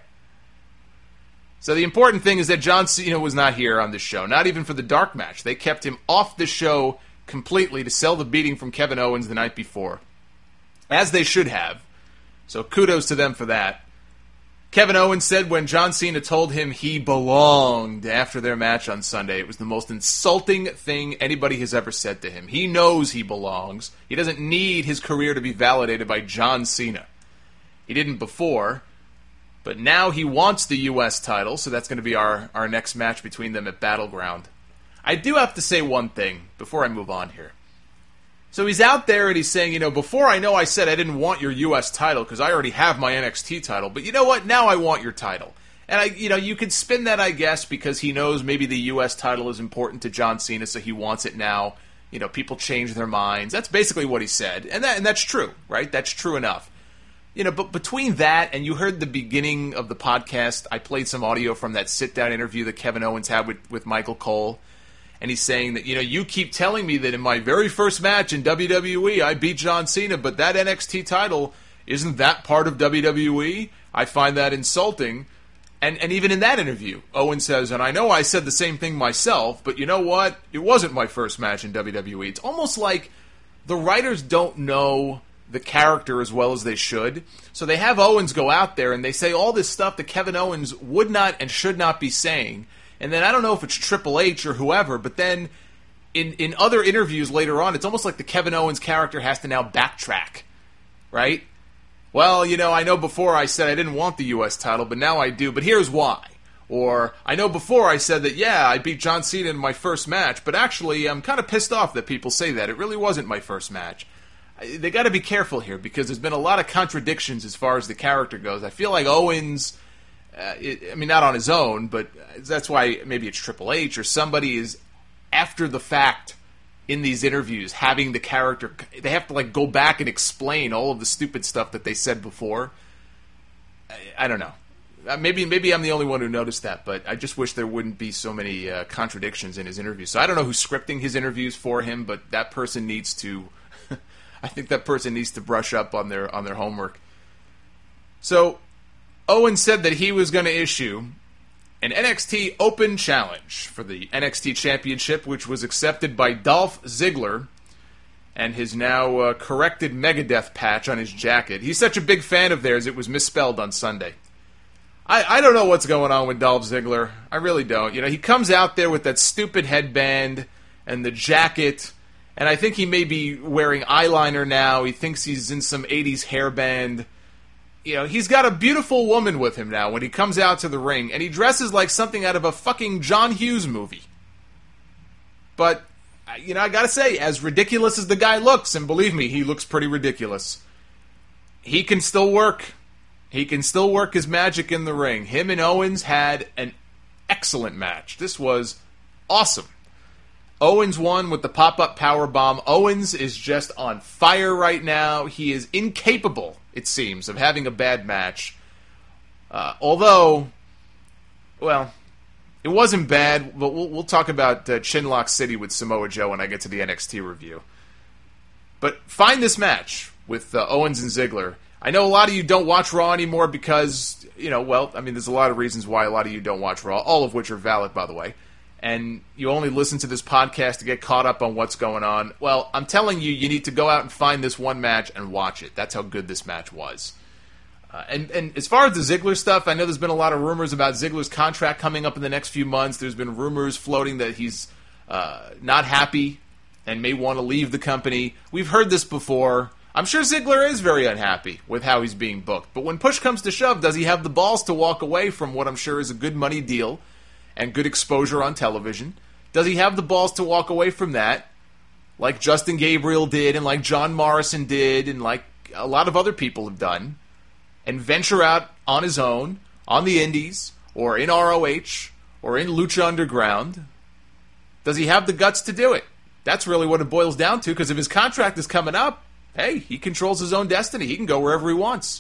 So the important thing is that John Cena was not here on this show, not even for the dark match. They kept him off the show completely to sell the beating from Kevin Owens the night before, as they should have. So kudos to them for that. Kevin Owens said when John Cena told him he belonged after their match on Sunday, it was the most insulting thing anybody has ever said to him. He knows he belongs. He doesn't need his career to be validated by John Cena. He didn't before, but now he wants the U.S. title, so that's going to be our next match between them at Battleground. I do have to say one thing before I move on here. So he's out there and he's saying, before I said I didn't want your U.S. title because I already have my NXT title, but you know what? Now I want your title. And you could spin that, I guess, because he knows maybe the U.S. title is important to John Cena, so he wants it now. People change their minds. That's basically what he said. And that's true, right? That's true enough. but between that and you heard the beginning of the podcast, I played some audio from that sit-down interview that Kevin Owens had with Michael Cole. And he's saying that, you keep telling me that in my very first match in WWE, I beat John Cena, but that NXT title, isn't that part of WWE? I find that insulting. And even in that interview, Owens says, and I know I said the same thing myself, but you know what? It wasn't my first match in WWE. It's almost like the writers don't know the character as well as they should. So they have Owens go out there and they say all this stuff that Kevin Owens would not and should not be saying. And then I don't know if it's Triple H or whoever, but then in other interviews later on, it's almost like the Kevin Owens character has to now backtrack, right? Well, I know before I said I didn't want the U.S. title, but now I do, but here's why. Or, I know before I said that, yeah, I beat John Cena in my first match, but actually I'm kind of pissed off that people say that. It really wasn't my first match. They got to be careful here, because there's been a lot of contradictions as far as the character goes. I feel like Owens... not on his own, but that's why maybe it's Triple H or somebody is after the fact in these interviews having the character. They have to go back and explain all of the stupid stuff that they said before. I don't know. Maybe I'm the only one who noticed that, but I just wish there wouldn't be so many contradictions in his interviews. So I don't know who's scripting his interviews for him, but that person needs to. I think that person needs to brush up on their homework. So. Owens said that he was going to issue an NXT Open Challenge for the NXT Championship, which was accepted by Dolph Ziggler and his now corrected Megadeth patch on his jacket. He's such a big fan of theirs, it was misspelled on Sunday. I don't know what's going on with Dolph Ziggler. I really don't. He comes out there with that stupid headband and the jacket, and I think he may be wearing eyeliner now. He thinks he's in some 80s hairband. He's got a beautiful woman with him now when he comes out to the ring, and he dresses like something out of a fucking John Hughes movie. But, I gotta say, as ridiculous as the guy looks, and believe me, he looks pretty ridiculous, he can still work. He can still work his magic in the ring. Him and Owens had an excellent match. This was awesome. Owens won with the pop-up powerbomb. Owens is just on fire right now. He is incapable, it seems, of having a bad match. Although, well, it wasn't bad, but we'll talk about Chinlock City with Samoa Joe when I get to the NXT review. But find this match with Owens and Ziggler. I know a lot of you don't watch Raw anymore because, there's a lot of reasons why a lot of you don't watch Raw, all of which are valid, by the way. And you only listen to this podcast to get caught up on what's going on. Well, I'm telling you, you need to go out and find this one match and watch it. That's how good this match was. And as far as the Ziggler stuff, I know there's been a lot of rumors about Ziggler's contract coming up in the next few months. There's been rumors floating that he's not happy and may want to leave the company. We've heard this before. I'm sure Ziggler is very unhappy with how he's being booked. But when push comes to shove, does he have the balls to walk away from what I'm sure is a good money deal and good exposure on television? Does he have the balls to walk away from that, like Justin Gabriel did, and like John Morrison did, and like a lot of other people have done, and venture out on his own, on the indies, or in ROH, or in Lucha Underground? Does he have the guts to do it? That's really what it boils down to, because if his contract is coming up, hey, he controls his own destiny. He can go wherever he wants.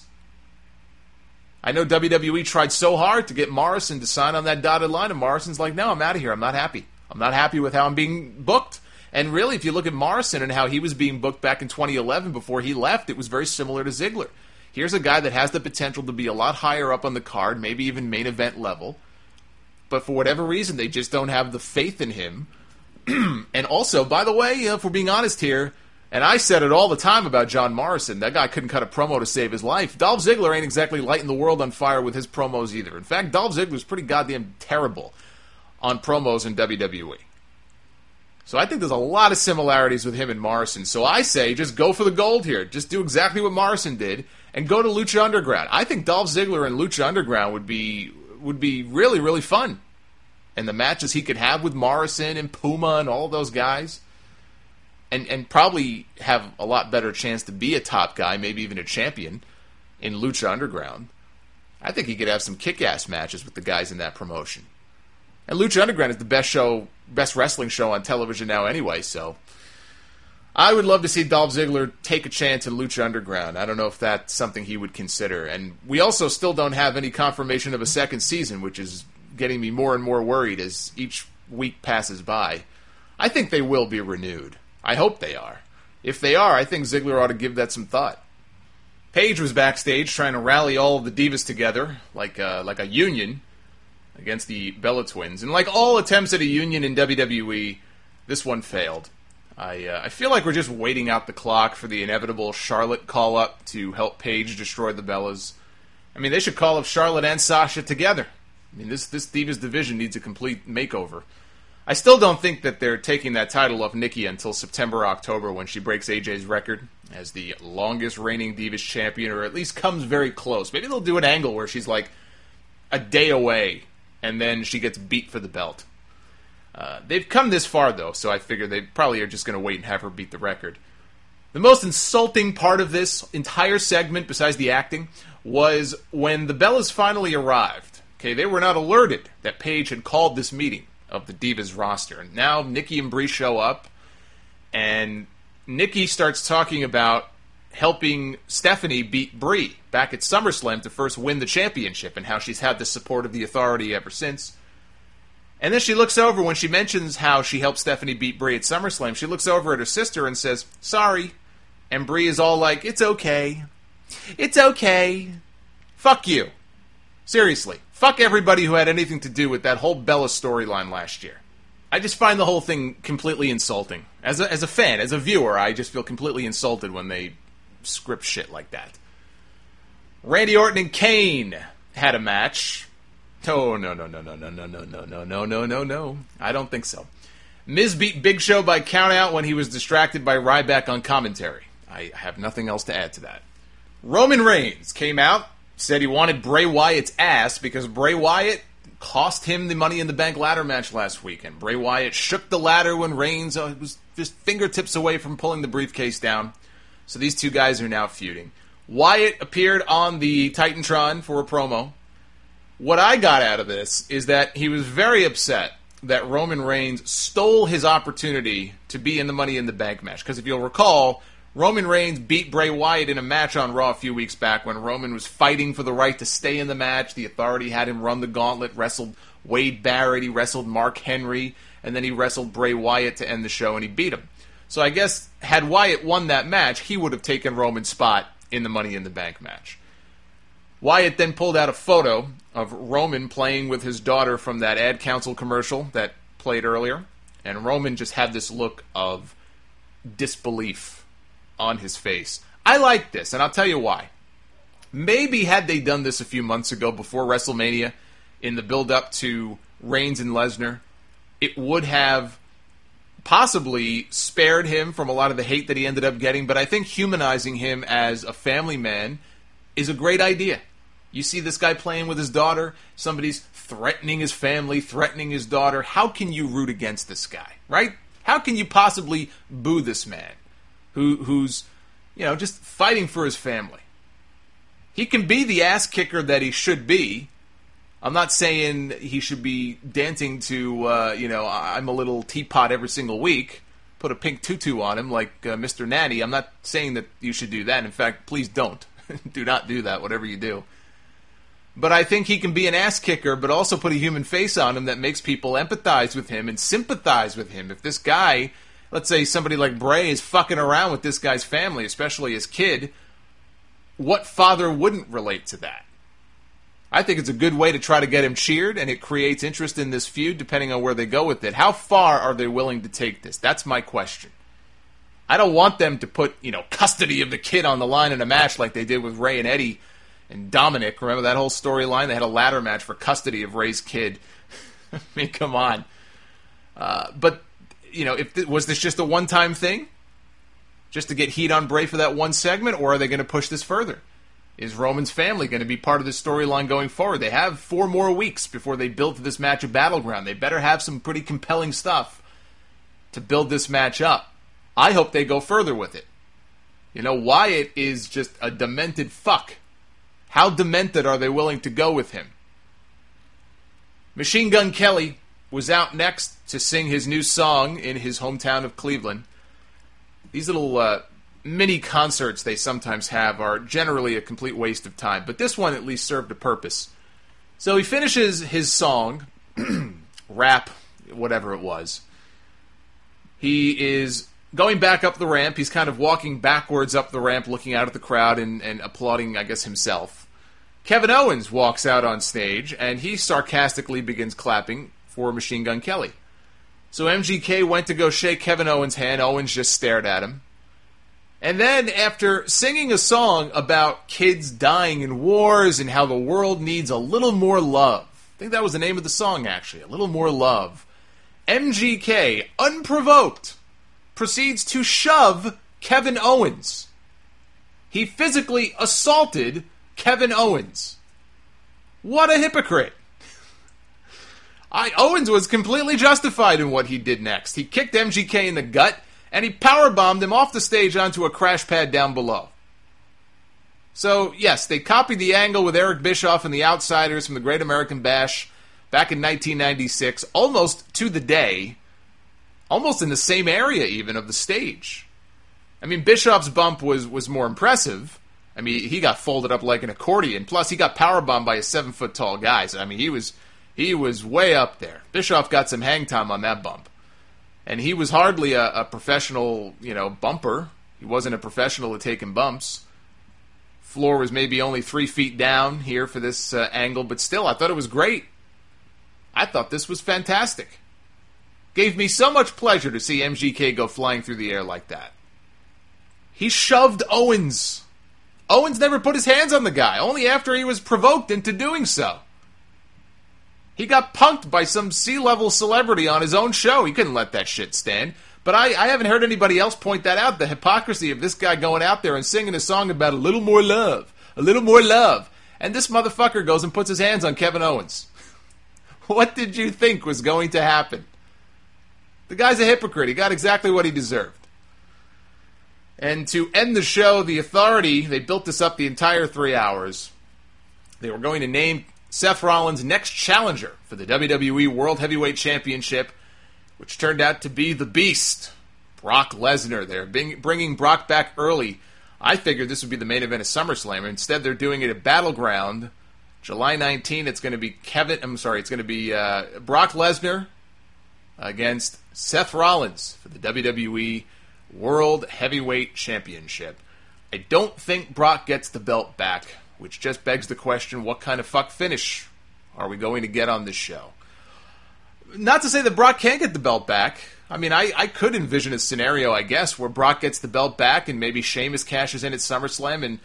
I know WWE tried so hard to get Morrison to sign on that dotted line, and Morrison's like, no, I'm out of here. I'm not happy. I'm not happy with how I'm being booked. And really, if you look at Morrison and how he was being booked back in 2011 before he left, it was very similar to Ziggler. Here's a guy that has the potential to be a lot higher up on the card, maybe even main event level. But for whatever reason, they just don't have the faith in him. And also, by the way, if we're being honest here, and I said it all the time about John Morrison, that guy couldn't cut a promo to save his life. Dolph Ziggler ain't exactly lighting the world on fire with his promos either. In fact, Dolph Ziggler's pretty goddamn terrible on promos in WWE. So I think there's a lot of similarities with him and Morrison. So I say, just go for the gold here. Just do exactly what Morrison did and go to Lucha Underground. I think Dolph Ziggler and Lucha Underground would be really, really fun. And the matches he could have with Morrison and Puma and all those guys. And probably have a lot better chance to be a top guy, maybe even a champion, in Lucha Underground. I think he could have some kick-ass matches with the guys in that promotion. And Lucha Underground is the best wrestling show on television now anyway, so I would love to see Dolph Ziggler take a chance at Lucha Underground. I don't know if that's something he would consider. And we also still don't have any confirmation of a second season, which is getting me more and more worried as each week passes by. I think they will be renewed. I hope they are. If they are, I think Ziggler ought to give that some thought. Paige was backstage trying to rally all of the Divas together, like a union, against the Bella Twins. And like all attempts at a union in WWE, this one failed. I feel like we're just waiting out the clock for the inevitable Charlotte call-up to help Paige destroy the Bellas. I mean, they should call up Charlotte and Sasha together. I mean, this Divas division needs a complete makeover. I still don't think that they're taking that title off Nikki until September, October, when she breaks AJ's record as the longest reigning Divas champion, or at least comes very close. Maybe they'll do an angle where she's like a day away, and then she gets beat for the belt. They've come this far, though, so I figure they probably are just going to wait and have her beat the record. The most insulting part of this entire segment, besides the acting, was when the Bellas finally arrived. Okay, they were not alerted that Paige had called this meeting of the Divas roster. And now Nikki and Brie show up, and Nikki starts talking about helping Stephanie beat Brie back at SummerSlam to first win the championship, and how she's had the support of the Authority ever since. And then she looks over, when she mentions how she helped Stephanie beat Brie at SummerSlam, she looks over at her sister and says, "Sorry." And Brie is all like, "It's okay. It's okay." Fuck you. Seriously. Fuck everybody who had anything to do with that whole Bella storyline last year. I just find the whole thing completely insulting. As a fan, as a viewer, I just feel completely insulted when they script shit like that. Randy Orton and Kane had a match. Oh, no. I don't think so. Miz beat Big Show by countout when he was distracted by Ryback on commentary. I have nothing else to add to that. Roman Reigns came out, said he wanted Bray Wyatt's ass because Bray Wyatt cost him the Money in the Bank ladder match last week. And Bray Wyatt shook the ladder when Reigns was just fingertips away from pulling the briefcase down. So these two guys are now feuding. Wyatt appeared on the Titantron for a promo. What I got out of this is that he was very upset that Roman Reigns stole his opportunity to be in the Money in the Bank match. Because if you'll recall, Roman Reigns beat Bray Wyatt in a match on Raw a few weeks back when Roman was fighting for the right to stay in the match. The Authority had him run the gauntlet, wrestled Wade Barrett, he wrestled Mark Henry, and then he wrestled Bray Wyatt to end the show, and he beat him. So I guess, had Wyatt won that match, he would have taken Roman's spot in the Money in the Bank match. Wyatt then pulled out a photo of Roman playing with his daughter from that Ad Council commercial that played earlier, and Roman just had this look of disbelief on his face. I like this, and I'll tell you why. Maybe had they done this a few months ago before WrestleMania, in the build-up to Reigns and Lesnar, it would have possibly spared him from a lot of the hate that he ended up getting, but I think humanizing him as a family man is a great idea. You see this guy playing with his daughter, somebody's threatening his family, threatening his daughter. How can you root against this guy, right? How can you possibly boo this man who's, just fighting for his family? He can be the ass kicker that he should be. I'm not saying he should be dancing to, I'm a little teapot every single week, put a pink tutu on him like Mr. Natty. I'm not saying that you should do that. In fact, please don't. Do not do that, whatever you do. But I think he can be an ass kicker, but also put a human face on him that makes people empathize with him and sympathize with him. If this guy, let's say somebody like Bray, is fucking around with this guy's family, especially his kid, what father wouldn't relate to that? I think it's a good way to try to get him cheered, and it creates interest in this feud depending on where they go with it. How far are they willing to take this? That's my question. I don't want them to put, custody of the kid on the line in a match like they did with Ray and Eddie and Dominic. Remember that whole storyline? They had a ladder match for custody of Ray's kid. I mean, come on. But, was this just a one-time thing? Just to get heat on Bray for that one segment? Or are they going to push this further? Is Roman's family going to be part of this storyline going forward? They have 4 more weeks before they build to this match of Battleground. They better have some pretty compelling stuff to build this match up. I hope they go further with it. Wyatt is just a demented fuck. How demented are they willing to go with him? Machine Gun Kelly was out next to sing his new song in his hometown of Cleveland. these little mini concerts they sometimes have are generally a complete waste of time, but this one at least served a purpose. So he finishes his song, rap, whatever it was. He is going back up the ramp. He's kind of walking backwards up the ramp, looking out at the crowd and applauding, I guess, himself. Kevin Owens walks out on stage, and he sarcastically begins clapping for Machine Gun Kelly. So MGK went to go shake Kevin Owens' hand. Owens just stared at him. And then, after singing a song about kids dying in wars and how the world needs a little more love, I think that was the name of the song, actually, a little more love, MGK, unprovoked, proceeds to shove Kevin Owens. He physically assaulted Kevin Owens. What a hypocrite. Owens was completely justified in what he did next. He kicked MGK in the gut, and he powerbombed him off the stage onto a crash pad down below. So, yes, they copied the angle with Eric Bischoff and the Outsiders from the Great American Bash back in 1996, almost to the day, almost in the same area even of the stage. I mean, Bischoff's bump was more impressive. I mean, he got folded up like an accordion. Plus, he got powerbombed by a 7-foot-tall guy. So, I mean, he was way up there. Bischoff got some hang time on that bump. And he was hardly a professional, bumper. He wasn't a professional at taking bumps. Floor was maybe only 3 feet down here for this angle, but still, I thought it was great. I thought this was fantastic. Gave me so much pleasure to see MGK go flying through the air like that. He shoved Owens. Owens never put his hands on the guy, only after he was provoked into doing so. He got punked by some C-level celebrity on his own show. He couldn't let that shit stand. But I haven't heard anybody else point that out, the hypocrisy of this guy going out there and singing a song about a little more love. A little more love. And this motherfucker goes and puts his hands on Kevin Owens. What did you think was going to happen? The guy's a hypocrite. He got exactly what he deserved. And to end the show, the Authority, they built this up the entire 3 hours. They were going to name Seth Rollins' next challenger for the WWE World Heavyweight Championship, which turned out to be the Beast, Brock Lesnar. They're bringing Brock back early. I figured this would be the main event of SummerSlam. Instead, they're doing it at Battleground, July 19. It's going to be Brock Lesnar against Seth Rollins for the WWE World Heavyweight Championship. I don't think Brock gets the belt back, which just begs the question, what kind of fuck finish are we going to get on this show? Not to say that Brock can't get the belt back. I mean, I could envision a scenario, I guess, where Brock gets the belt back and maybe Sheamus cashes in at SummerSlam and,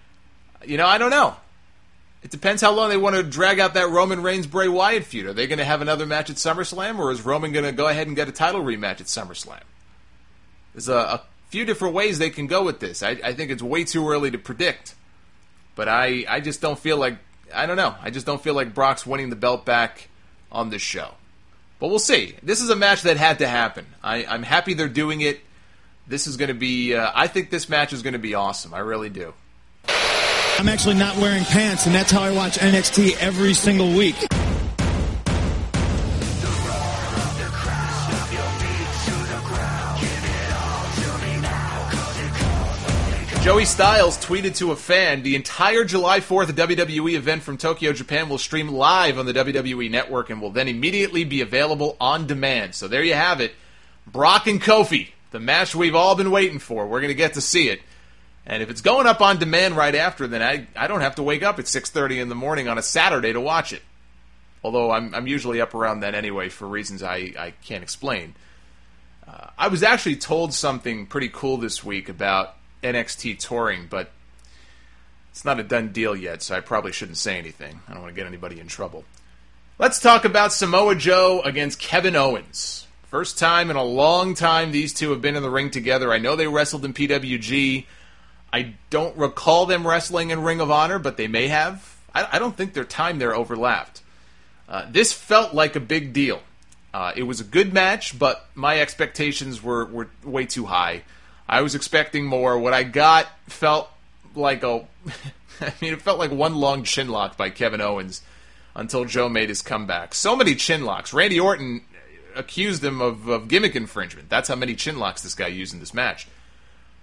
I don't know. It depends how long they want to drag out that Roman Reigns-Bray Wyatt feud. Are they going to have another match at SummerSlam, or is Roman going to go ahead and get a title rematch at SummerSlam? There's a few different ways they can go with this. I think it's way too early to predict. But I just don't feel like, I don't know. I just don't feel like Brock's winning the belt back on this show. But we'll see. This is a match that had to happen. I'm happy they're doing it. This is going to be, I think this match is going to be awesome. I really do. I'm actually not wearing pants, and that's how I watch NXT every single week. Joey Styles tweeted to a fan, the entire July 4th WWE event from Tokyo, Japan will stream live on the WWE Network and will then immediately be available on demand. So there you have it. Brock and Kofi, the match we've all been waiting for. We're going to get to see it. And if it's going up on demand right after, then I don't have to wake up at 6:30 in the morning on a Saturday to watch it. Although I'm usually up around then anyway for reasons I can't explain. I was actually told something pretty cool this week about NXT touring, but it's not a done deal yet, so I probably shouldn't say anything. I don't want to get anybody in trouble. Let's talk about Samoa Joe against Kevin Owens. First time in a long time these two have been in the ring together. I know they wrestled in PWG. I don't recall them wrestling in Ring of Honor, but they may have. I don't think their time there overlapped. This felt like a big deal. It was a good match, but my expectations were way too high. I was expecting more. What I got felt like it felt like one long chinlock by Kevin Owens until Joe made his comeback. So many chinlocks. Randy Orton accused him of gimmick infringement. That's how many chinlocks this guy used in this match.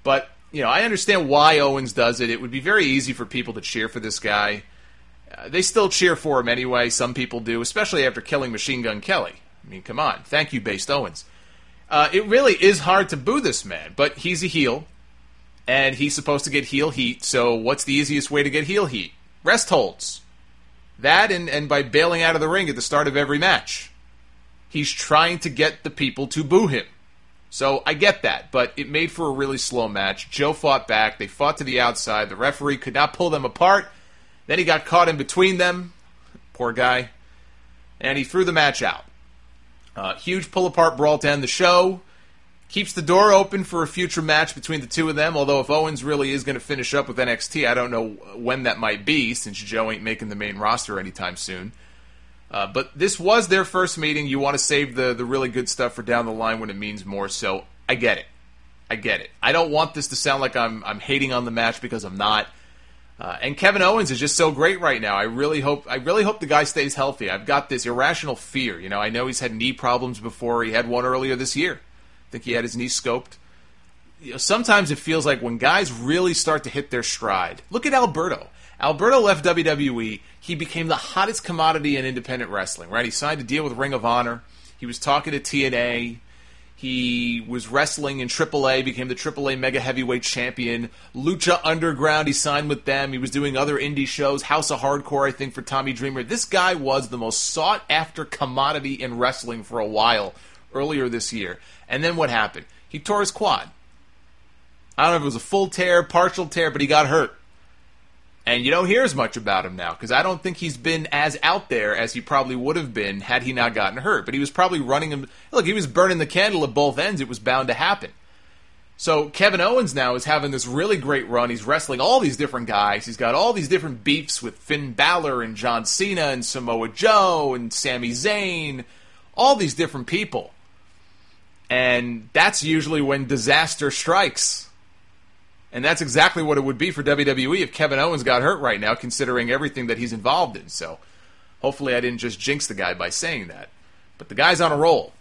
But, I understand why Owens does it. It would be very easy for people to cheer for this guy. They still cheer for him anyway. Some people do, especially after killing Machine Gun Kelly. I mean, come on. Thank you, Based Owens. It really is hard to boo this man, but he's a heel, and he's supposed to get heel heat, so what's the easiest way to get heel heat? Rest holds. That and by bailing out of the ring at the start of every match. He's trying to get the people to boo him. So I get that, but it made for a really slow match. Joe fought back. They fought to the outside. The referee could not pull them apart. Then he got caught in between them. Poor guy. And he threw the match out. Huge pull-apart brawl to end the show. Keeps the door open for a future match between the two of them, although if Owens really is going to finish up with NXT, I don't know when that might be, since Joe ain't making the main roster anytime soon. But this was their first meeting. You want to save the really good stuff for down the line when it means more, so I get it. I don't want this to sound like I'm hating on the match, because I'm not. And Kevin Owens is just so great right now. I really hope the guy stays healthy. I've got this irrational fear. I know he's had knee problems before. He had one earlier this year. I think he had his knee scoped. Sometimes it feels like when guys really start to hit their stride. Look at Alberto. Alberto left WWE. He became the hottest commodity in independent wrestling, right? He signed a deal with Ring of Honor. He was talking to TNA. He was wrestling in AAA, became the AAA Mega Heavyweight Champion. Lucha Underground, he signed with them. He was doing other indie shows. House of Hardcore, I think, for Tommy Dreamer. This guy was the most sought-after commodity in wrestling for a while earlier this year. And then what happened? He tore his quad. I don't know if it was a full tear, partial tear, but he got hurt. And you don't hear as much about him now, because I don't think he's been as out there as he probably would have been had he not gotten hurt. But he was probably running him. Look, he was burning the candle at both ends. It was bound to happen. So Kevin Owens now is having this really great run. He's wrestling all these different guys. He's got all these different beefs with Finn Balor and John Cena and Samoa Joe and Sami Zayn. All these different people. And that's usually when disaster strikes. And that's exactly what it would be for WWE if Kevin Owens got hurt right now, considering everything that he's involved in. So hopefully I didn't just jinx the guy by saying that. But the guy's on a roll.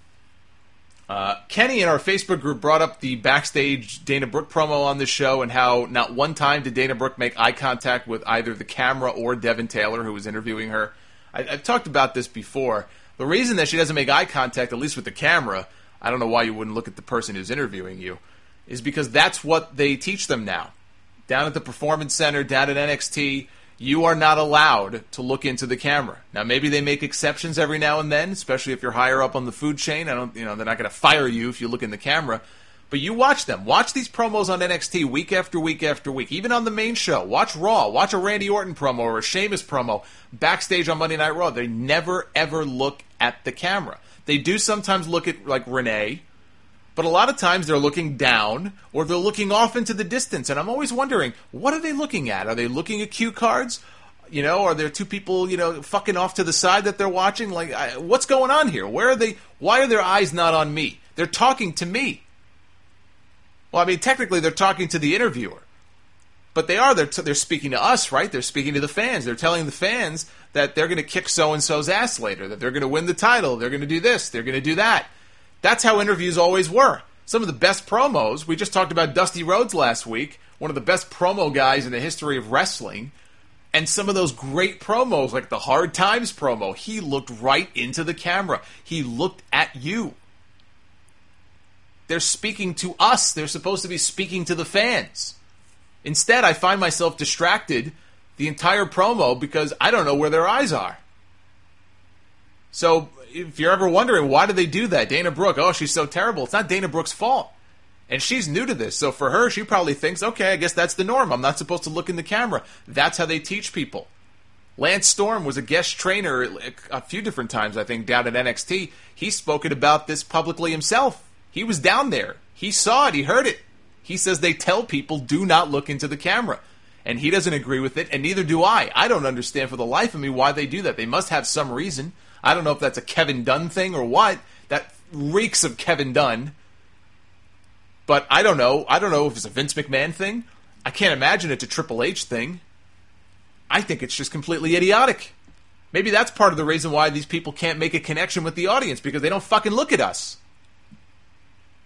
Kenny in our Facebook group brought up the backstage Dana Brooke promo on the show and how not one time did Dana Brooke make eye contact with either the camera or Devin Taylor, who was interviewing her. I've talked about this before. The reason that she doesn't make eye contact, at least with the camera, I don't know why you wouldn't look at the person who's interviewing you, is because that's what they teach them now. Down at the Performance Center, down at NXT, you are not allowed to look into the camera. Now, maybe they make exceptions every now and then, especially if you're higher up on the food chain. They're not going to fire you if you look in the camera. But you watch them. Watch these promos on NXT week after week after week. Even on the main show. Watch Raw. Watch a Randy Orton promo or a Sheamus promo backstage on Monday Night Raw. They never, ever look at the camera. They do sometimes look at, like, Renee, but a lot of times they're looking down or they're looking off into the distance. And I'm always wondering, what are they looking at? Are they looking at cue cards? Are there two people, fucking off to the side that they're watching? Like, what's going on here? Where are they? Why are their eyes not on me? They're talking to me. Well, I mean, technically they're talking to the interviewer. But they're speaking to us, right? They're speaking to the fans. They're telling the fans that they're going to kick so-and-so's ass later, that they're going to win the title, they're going to do this, they're going to do that. That's how interviews always were. Some of the best promos, we just talked about Dusty Rhodes last week, one of the best promo guys in the history of wrestling, and some of those great promos, like the Hard Times promo, he looked right into the camera. He looked at you. They're speaking to us. They're supposed to be speaking to the fans. Instead, I find myself distracted the entire promo because I don't know where their eyes are. So, if you're ever wondering, why do they do that? Dana Brooke, oh, she's so terrible. It's not Dana Brooke's fault. And she's new to this. So for her, she probably thinks, okay, I guess that's the norm. I'm not supposed to look in the camera. That's how they teach people. Lance Storm was a guest trainer a few different times, I think, down at NXT. He's spoken about this publicly himself. He was down there. He saw it. He heard it. He says they tell people, do not look into the camera. And he doesn't agree with it, and neither do I. I don't understand for the life of me why they do that. They must have some reason. I don't know if that's a Kevin Dunn thing or what. That reeks of Kevin Dunn. But I don't know. I don't know if it's a Vince McMahon thing. I can't imagine it's a Triple H thing. I think it's just completely idiotic. Maybe that's part of the reason why these people can't make a connection with the audience, because they don't fucking look at us.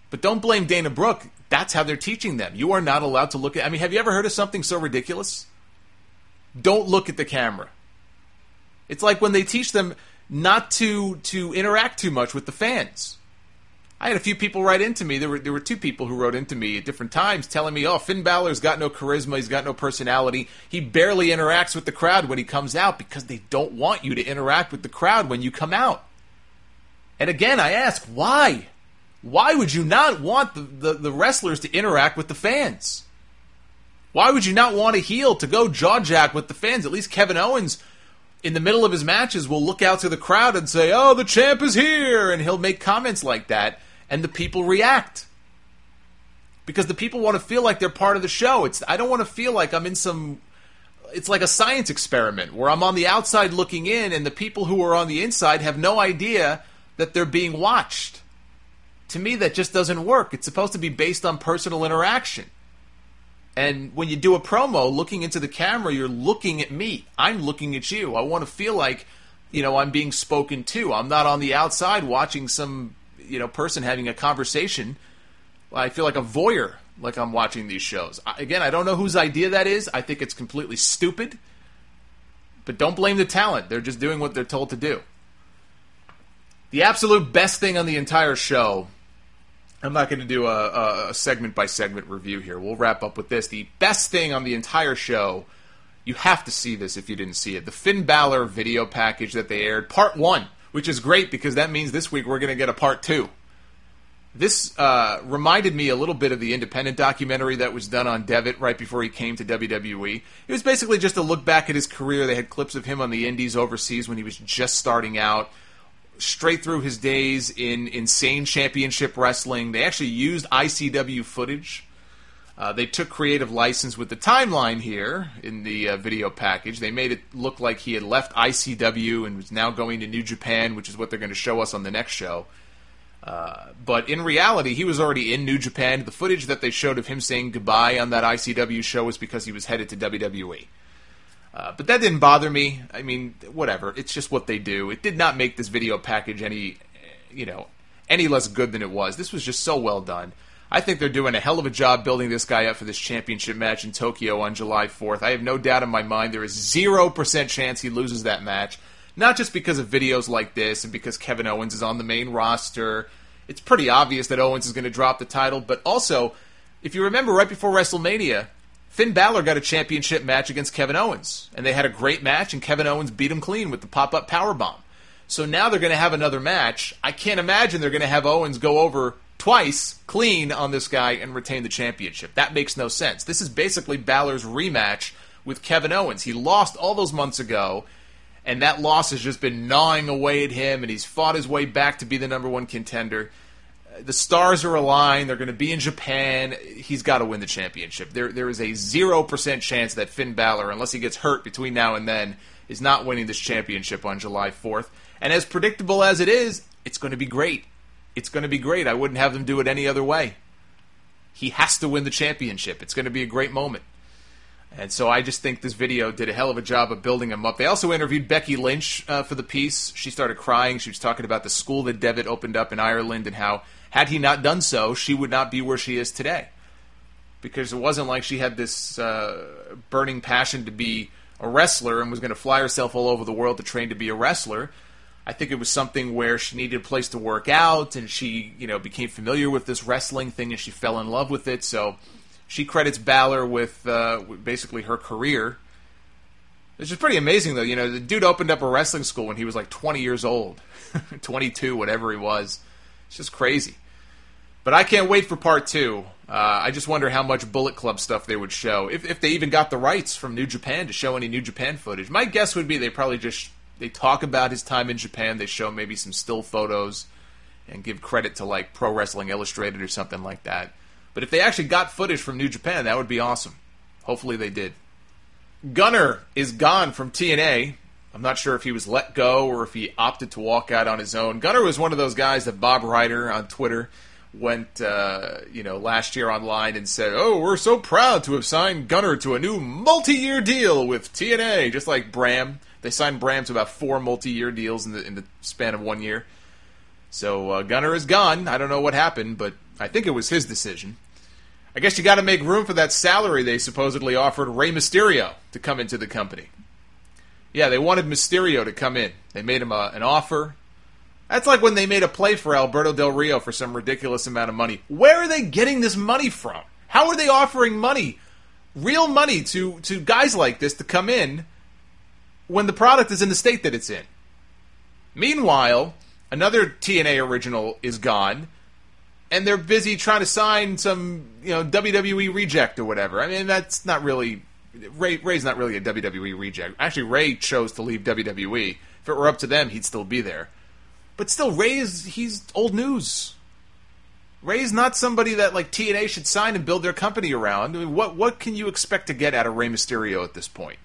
But don't blame Dana Brooke. That's how they're teaching them. You are not allowed to look at... I mean, have you ever heard of something so ridiculous? Don't look at the camera. It's like when they teach them not to interact too much with the fans. I had a few people write into me. There were two people who wrote into me at different times telling me, oh, Finn Balor's got no charisma, he's got no personality, he barely interacts with the crowd when he comes out, because they don't want you to interact with the crowd when you come out. And again, I ask, why? Why would you not want the wrestlers to interact with the fans? Why would you not want a heel to go jaw-jack with the fans? At least Kevin Owens, in the middle of his matches, will look out to the crowd and say, oh, the champ is here, and he'll make comments like that, and the people react. Because the people want to feel like they're part of the show. I don't want to feel like I'm in some... It's like a science experiment where I'm on the outside looking in, and the people who are on the inside have no idea that they're being watched. To me, that just doesn't work. It's supposed to be based on personal interaction. And when you do a promo, looking into the camera, you're looking at me. I'm looking at you. I want to feel like, I'm being spoken to. I'm not on the outside watching some, person having a conversation. I feel like a voyeur, like I'm watching these shows. Again, I don't know whose idea that is. I think it's completely stupid. But don't blame the talent. They're just doing what they're told to do. The absolute best thing on the entire show... I'm not going to do a segment-by-segment review here. We'll wrap up with this. The best thing on the entire show, you have to see this if you didn't see it, the Finn Balor video package that they aired, Part 1, which is great because that means this week we're going to get a Part 2. This reminded me a little bit of the independent documentary that was done on Devitt right before he came to WWE. It was basically just a look back at his career. They had clips of him on the indies overseas when he was just starting out, straight through his days in Insane Championship Wrestling. They actually used ICW footage. They took creative license with the timeline here in the video package. They made it look like he had left ICW and was now going to New Japan, which is what they're going to show us on the next show. But in reality, he was already in New Japan. The footage that they showed of him saying goodbye on that ICW show was because he was headed to WWE. But that didn't bother me. I mean, whatever. It's just what they do. It did not make this video package any less good than it was. This was just so well done. I think they're doing a hell of a job building this guy up for this championship match in Tokyo on July 4th. I have no doubt in my mind there is 0% chance he loses that match. Not just because of videos like this and because Kevin Owens is on the main roster. It's pretty obvious that Owens is going to drop the title. But also, if you remember right before WrestleMania, Finn Balor got a championship match against Kevin Owens. And they had a great match, and Kevin Owens beat him clean with the pop-up powerbomb. So now they're going to have another match. I can't imagine they're going to have Owens go over twice clean on this guy and retain the championship. That makes no sense. This is basically Balor's rematch with Kevin Owens. He lost all those months ago, and that loss has just been gnawing away at him, and he's fought his way back to be the number one contender. The stars are aligned. They're going to be in Japan. He's got to win the championship. There is a 0% chance that Finn Balor, unless he gets hurt between now and then, is not winning this championship on July 4th. And as predictable as it is, it's going to be great. It's going to be great. I wouldn't have them do it any other way. He has to win the championship. It's going to be a great moment. And so I just think this video did a hell of a job of building him up. They also interviewed Becky Lynch for the piece. She started crying. She was talking about the school that Devitt opened up in Ireland and how, had he not done so, she would not be where she is today. Because it wasn't like she had this burning passion to be a wrestler and was going to fly herself all over the world to train to be a wrestler. I think it was something where she needed a place to work out, and she, became familiar with this wrestling thing, and she fell in love with it. So she credits Balor with basically her career. It's just pretty amazing, though. The dude opened up a wrestling school when he was like 20 years old, 22, whatever he was. It's just crazy. But I can't wait for part 2. I just wonder how much Bullet Club stuff they would show, if they even got the rights from New Japan to show any New Japan footage. My guess would be they probably just they talk about his time in Japan. They show maybe some still photos and give credit to like Pro Wrestling Illustrated or something like that. But if they actually got footage from New Japan, that would be awesome. Hopefully they did. Gunner is gone from TNA. I'm not sure if he was let go or if he opted to walk out on his own. Gunner was one of those guys that Bob Ryder on Twitter went, last year online and said, "Oh, we're so proud to have signed Gunner to a new multi-year deal with TNA," just like Bram. They signed Bram to about 4 multi-year deals in the span of 1 year. So Gunner is gone. I don't know what happened, but I think it was his decision. I guess you got to make room for that salary they supposedly offered Rey Mysterio to come into the company. Yeah, they wanted Mysterio to come in. They made him an offer. That's like when they made a play for Alberto Del Rio for some ridiculous amount of money. Where are they getting this money from? How are they offering money, real money, to guys like this to come in when the product is in the state that it's in? Meanwhile, another TNA original is gone, and they're busy trying to sign some, WWE reject or whatever. I mean, that's not really... Ray's not really a WWE reject. Actually, Ray chose to leave WWE. If it were up to them, he'd still be there. But still, he's old news. Ray's not somebody that like TNA should sign and build their company around. I mean, what can you expect to get out of Rey Mysterio at this point?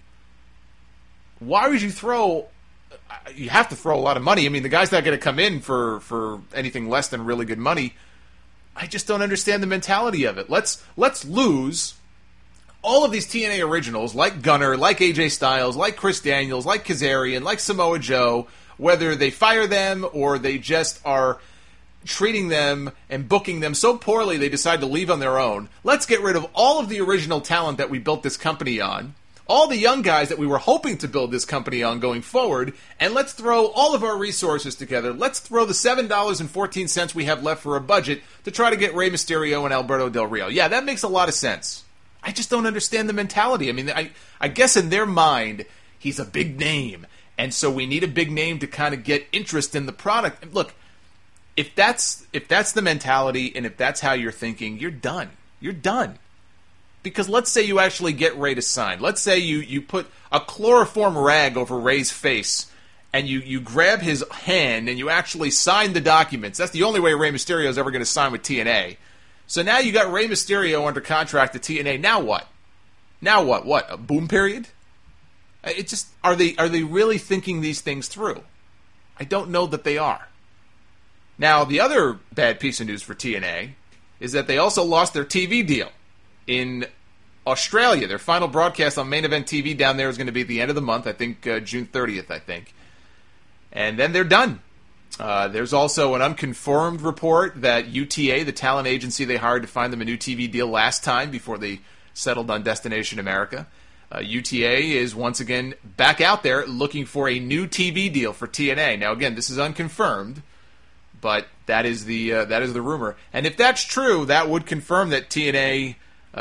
Why would you throw... You have to throw a lot of money. I mean, the guy's not going to come in for anything less than really good money. I just don't understand the mentality of it. Let's lose all of these TNA originals, like Gunner, like AJ Styles, like Chris Daniels, like Kazarian, like Samoa Joe, whether they fire them or they just are treating them and booking them so poorly they decide to leave on their own. Let's get rid of all of the original talent that we built this company on, all the young guys that we were hoping to build this company on going forward, and let's throw all of our resources together. Let's throw the $7.14 we have left for a budget to try to get Rey Mysterio and Alberto Del Rio. Yeah, that makes a lot of sense. I just don't understand the mentality. I mean, I guess in their mind, he's a big name, and so we need a big name to kind of get interest in the product. Look, if that's the mentality and if that's how you're thinking, you're done. You're done. Because let's say you actually get Ray to sign. Let's say you put a chloroform rag over Ray's face and you grab his hand and you actually sign the documents. That's the only way Rey Mysterio is ever going to sign with TNA. So now you got Rey Mysterio under contract to TNA. Now what? Now what? What? A boom period? It just are they really thinking these things through? I don't know that they are. Now, the other bad piece of news for TNA is that they also lost their TV deal in Australia. Their final broadcast on Main Event TV down there is going to be at the end of the month, I think June 30th, I think. And then they're done. There's also an unconfirmed report that UTA, the talent agency they hired to find them a new TV deal last time before they settled on Destination America, UTA is once again back out there looking for a new TV deal for TNA. Now, again, this is unconfirmed, but that is the rumor. And if that's true, that would confirm that TNA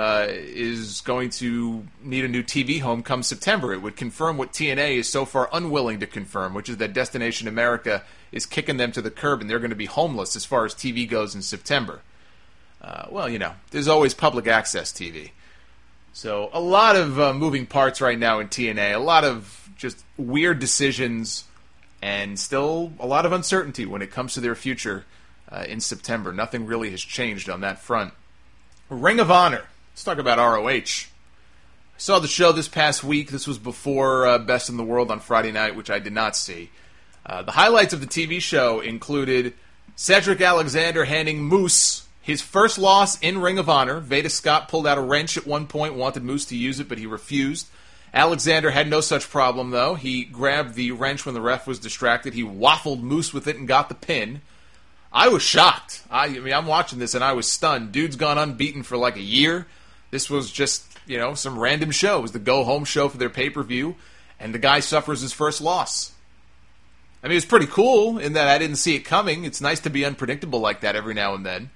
is going to need a new TV home come September. It would confirm what TNA is so far unwilling to confirm, which is that Destination America is kicking them to the curb and they're going to be homeless as far as TV goes in September. Well, there's always public access TV. So a lot of moving parts right now in TNA, a lot of just weird decisions, and still a lot of uncertainty when it comes to their future in September. Nothing really has changed on that front. Ring of Honor. Let's talk about ROH. I saw the show this past week. This was before Best in the World on Friday night, which I did not see. The highlights of the TV show included Cedric Alexander handing Moose his first loss in Ring of Honor. Veda Scott pulled out a wrench at one point, wanted Moose to use it, but he refused. Alexander had no such problem, though. He grabbed the wrench when the ref was distracted. He waffled Moose with it and got the pin. I was shocked. I'm watching this and I was stunned. Dude's gone unbeaten for like a year. This was just, some random show. It was the go-home show for their pay-per-view, and the guy suffers his first loss. I mean, it was pretty cool in that I didn't see it coming. It's nice to be unpredictable like that every now and then.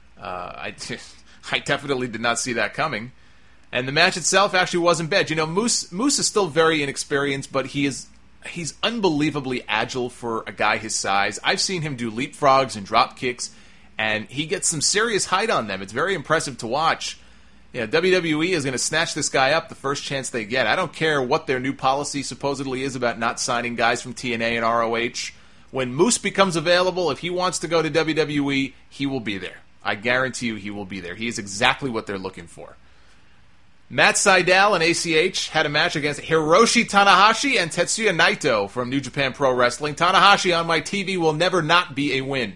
I definitely did not see that coming. And the match itself actually wasn't bad. Moose is still very inexperienced, but he's unbelievably agile for a guy his size. I've seen him do leapfrogs and drop kicks, and he gets some serious height on them. It's very impressive to watch. WWE is going to snatch this guy up the first chance they get. I don't care what their new policy supposedly is about not signing guys from TNA and ROH. When Moose becomes available, if he wants to go to WWE, he will be there. I guarantee you he will be there. He is exactly what they're looking for. Matt Sydal and ACH had a match against Hiroshi Tanahashi and Tetsuya Naito from New Japan Pro Wrestling. Tanahashi on my TV will never not be a win.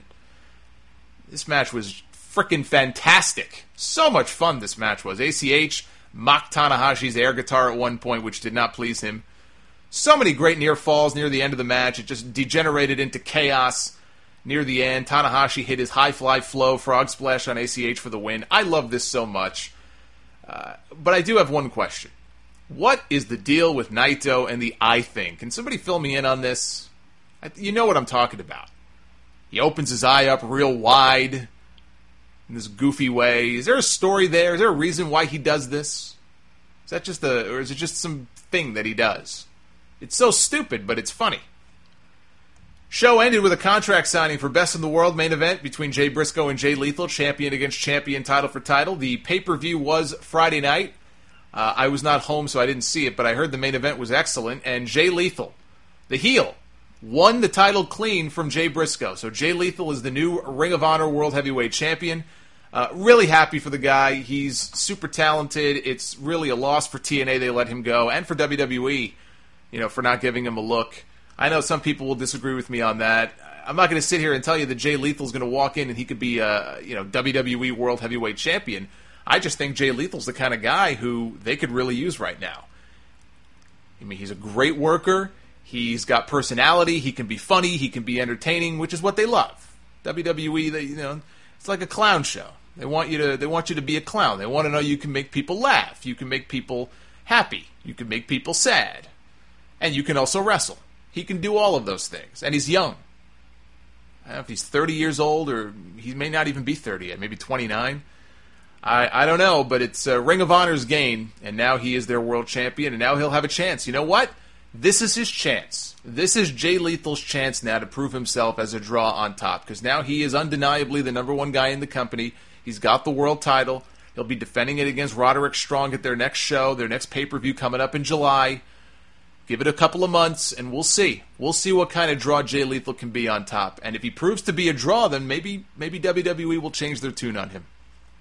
This match was freaking fantastic. So much fun this match was. ACH mocked Tanahashi's air guitar at one point, which did not please him. So many great near falls near the end of the match. It just degenerated into chaos. near the end. Tanahashi hit his high fly flow, frog splash on ACH for the win. I love this so much. But I do have one question. What is the deal with Naito and the eye thing? Can somebody fill me in on this? You know what I'm talking about. He opens his eye up real wide in this goofy way. Is there a story there? Is there a reason why he does this? Is that just or is it just some thing that he does? It's so stupid, but it's funny. Show ended with a contract signing for Best in the World main event between Jay Briscoe and Jay Lethal, champion against champion, title for title. The pay-per-view was Friday night. I was not home, so I didn't see it, but I heard the main event was excellent, and Jay Lethal, the heel, won the title clean from Jay Briscoe. So Jay Lethal is the new Ring of Honor World Heavyweight Champion. Really happy for the guy. He's super talented. It's really a loss for TNA they let him go, and for WWE, for not giving him a look. I know some people will disagree with me on that. I'm not going to sit here and tell you that Jay Lethal's going to walk in and he could be WWE World Heavyweight Champion. I just think Jay Lethal's the kind of guy who they could really use right now. I mean, he's a great worker. He's got personality. He can be funny. He can be entertaining, which is what they love. WWE, it's like a clown show. They want you to be a clown. They want to know you can make people laugh. You can make people happy. You can make people sad. And you can also wrestle. He can do all of those things. And he's young. I don't know if he's 30 years old, or he may not even be 30 yet, maybe 29. I don't know, but it's Ring of Honor's gain, and now he is their world champion, and now he'll have a chance. You know what? This is his chance. This is Jay Lethal's chance now to prove himself as a draw on top, because now he is undeniably the number one guy in the company. He's got the world title. He'll be defending it against Roderick Strong at their next show, their next pay-per-view coming up in July. Give it a couple of months, and we'll see. We'll see what kind of draw Jay Lethal can be on top. And if he proves to be a draw, then maybe WWE will change their tune on him.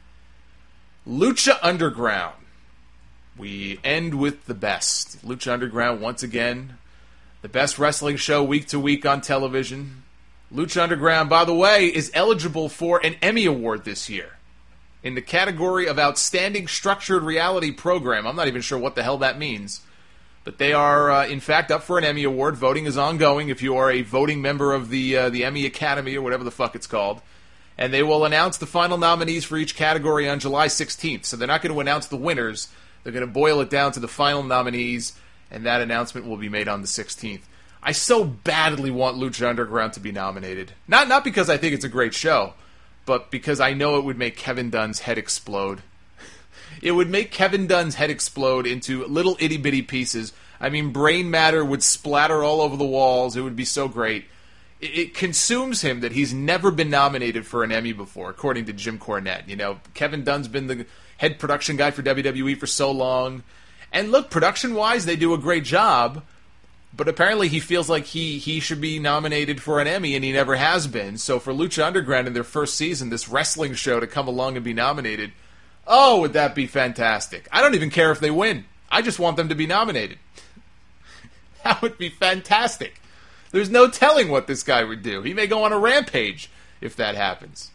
Lucha Underground. We end with the best. Lucha Underground, once again, the best wrestling show week to week on television. Lucha Underground, by the way, is eligible for an Emmy Award this year in the category of Outstanding Structured Reality Program. I'm not even sure what the hell that means. But they are, in fact, up for an Emmy Award. Voting is ongoing if you are a voting member of the Emmy Academy or whatever the fuck it's called. And they will announce the final nominees for each category on July 16th. So they're not going to announce the winners. They're going to boil it down to the final nominees, and that announcement will be made on the 16th. I so badly want Lucha Underground to be nominated. Not because I think it's a great show, but because I know it would make Kevin Dunn's head explode. It would make Kevin Dunn's head explode into little itty-bitty pieces. I mean, brain matter would splatter all over the walls. It would be so great. It consumes him that he's never been nominated for an Emmy before, according to Jim Cornette. Kevin Dunn's been the head production guy for WWE for so long. And look, production-wise, they do a great job. But apparently he feels like he should be nominated for an Emmy, and he never has been. So for Lucha Underground in their first season, this wrestling show to come along and be nominated, oh, would that be fantastic. I don't even care if they win. I just want them to be nominated. That would be fantastic. There's no telling what this guy would do. He may go on a rampage if that happens.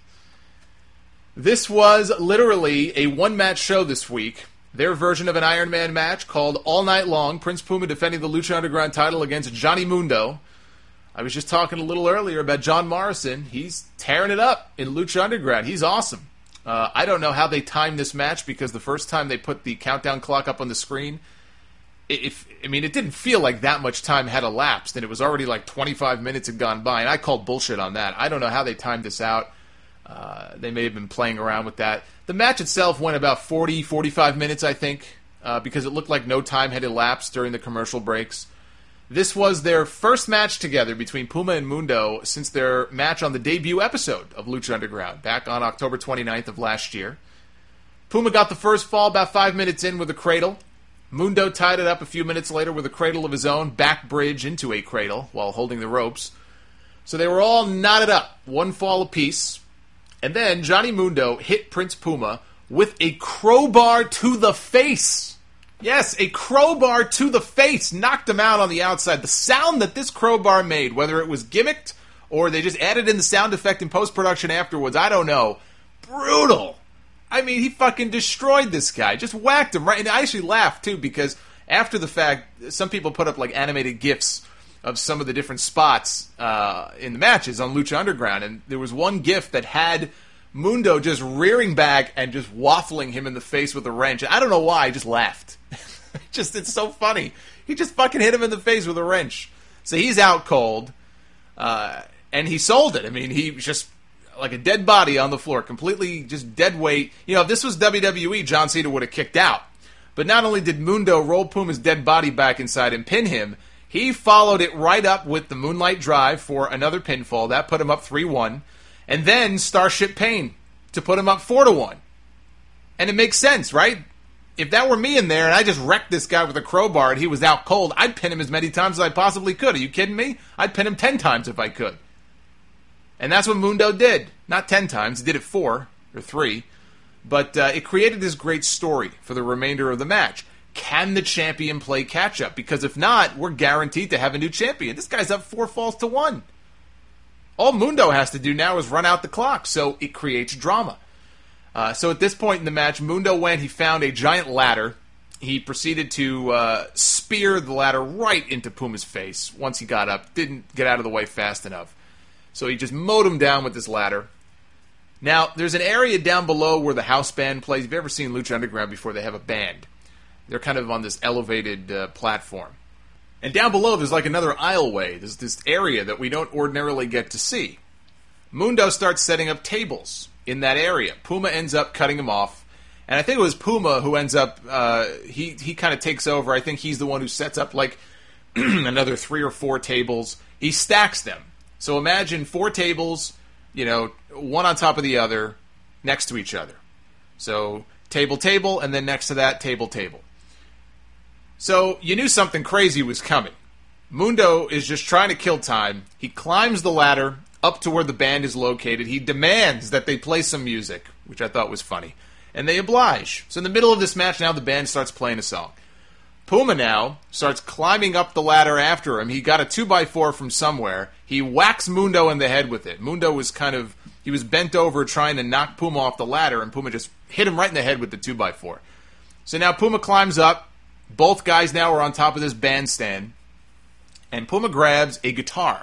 This was literally a one-match show this week. Their version of an Iron Man match called All Night Long. Prince Puma defending the Lucha Underground title against Johnny Mundo. I was just talking a little earlier about John Morrison. He's tearing it up in Lucha Underground. He's awesome. I don't know how they timed this match, because the first time they put the countdown clock up on the screen, it didn't feel like that much time had elapsed, and it was already like 25 minutes had gone by, and I called bullshit on that. I don't know how they timed this out. They may have been playing around with that. The match itself went about 40, 45 minutes, I think, because it looked like no time had elapsed during the commercial breaks. This was their first match together between Puma and Mundo since their match on the debut episode of Lucha Underground, back on October 29th of last year. Puma got the first fall about 5 minutes in with a cradle. Mundo tied it up a few minutes later with a cradle of his own, back bridge into a cradle while holding the ropes. So they were all knotted up, one fall apiece. And then Johnny Mundo hit Prince Puma with a crowbar to the face. Yes, a crowbar to the face, knocked him out on the outside. The sound that this crowbar made, whether it was gimmicked or they just added in the sound effect in post-production afterwards, I don't know. Brutal. I mean, he fucking destroyed this guy. Just whacked him right. And I actually laughed, too, because after the fact, some people put up, like, animated GIFs of some of the different spots in the matches on Lucha Underground, and there was one GIF that had Mundo just rearing back and just waffling him in the face with a wrench. I don't know why, I just laughed. It's so funny. He just fucking hit him in the face with a wrench. So he's out cold, and he sold it. I mean, he was just like a dead body on the floor, completely just dead weight. You know, if this was WWE, John Cena would have kicked out. But not only did Mundo roll Puma's dead body back inside and pin him, he followed it right up with the Moonlight Drive for another pinfall. That put him up 3-1. And then Starship Pain to put him up 4-1. And it makes sense, right? If that were me in there and I just wrecked this guy with a crowbar and he was out cold, I'd pin him as many times as I possibly could. Are you kidding me? I'd pin him 10 times if I could. And that's what Mundo did. Not 10 times. He did it 4 or 3. But it created this great story for the remainder of the match. Can the champion play catch-up? Because if not, we're guaranteed to have a new champion. This guy's up 4 falls to 1. All Mundo has to do now is run out the clock, so it creates drama. So at this point in the match, Mundo went, he found a giant ladder. He proceeded to spear the ladder right into Puma's face once he got up. Didn't get out of the way fast enough. So he just mowed him down with this ladder. Now, there's an area down below where the house band plays. If you've ever seen Lucha Underground before, they have a band. They're kind of on this elevated platform. And down below, there's like another aisleway. There's this area that we don't ordinarily get to see. Mundo starts setting up tables in that area. Puma ends up cutting him off. And I think it was Puma who ends up, he kind of takes over. I think he's the one who sets up like another 3 or 4 tables. He stacks them. So imagine 4 tables, you know, one on top of the other, next to each other. So table, table, and then next to that, table, table. So you knew something crazy was coming. Mundo is just trying to kill time. He climbs the ladder up to where the band is located. He demands that they play some music, which I thought was funny. And they oblige. So in the middle of this match now, the band starts playing a song. Puma now starts climbing up the ladder after him. He got a 2x4 from somewhere. He whacks Mundo in the head with it. Mundo was he was bent over trying to knock Puma off the ladder, and Puma just hit him right in the head with the 2x4. So now Puma climbs up. Both guys now are on top of this bandstand. And Puma grabs a guitar.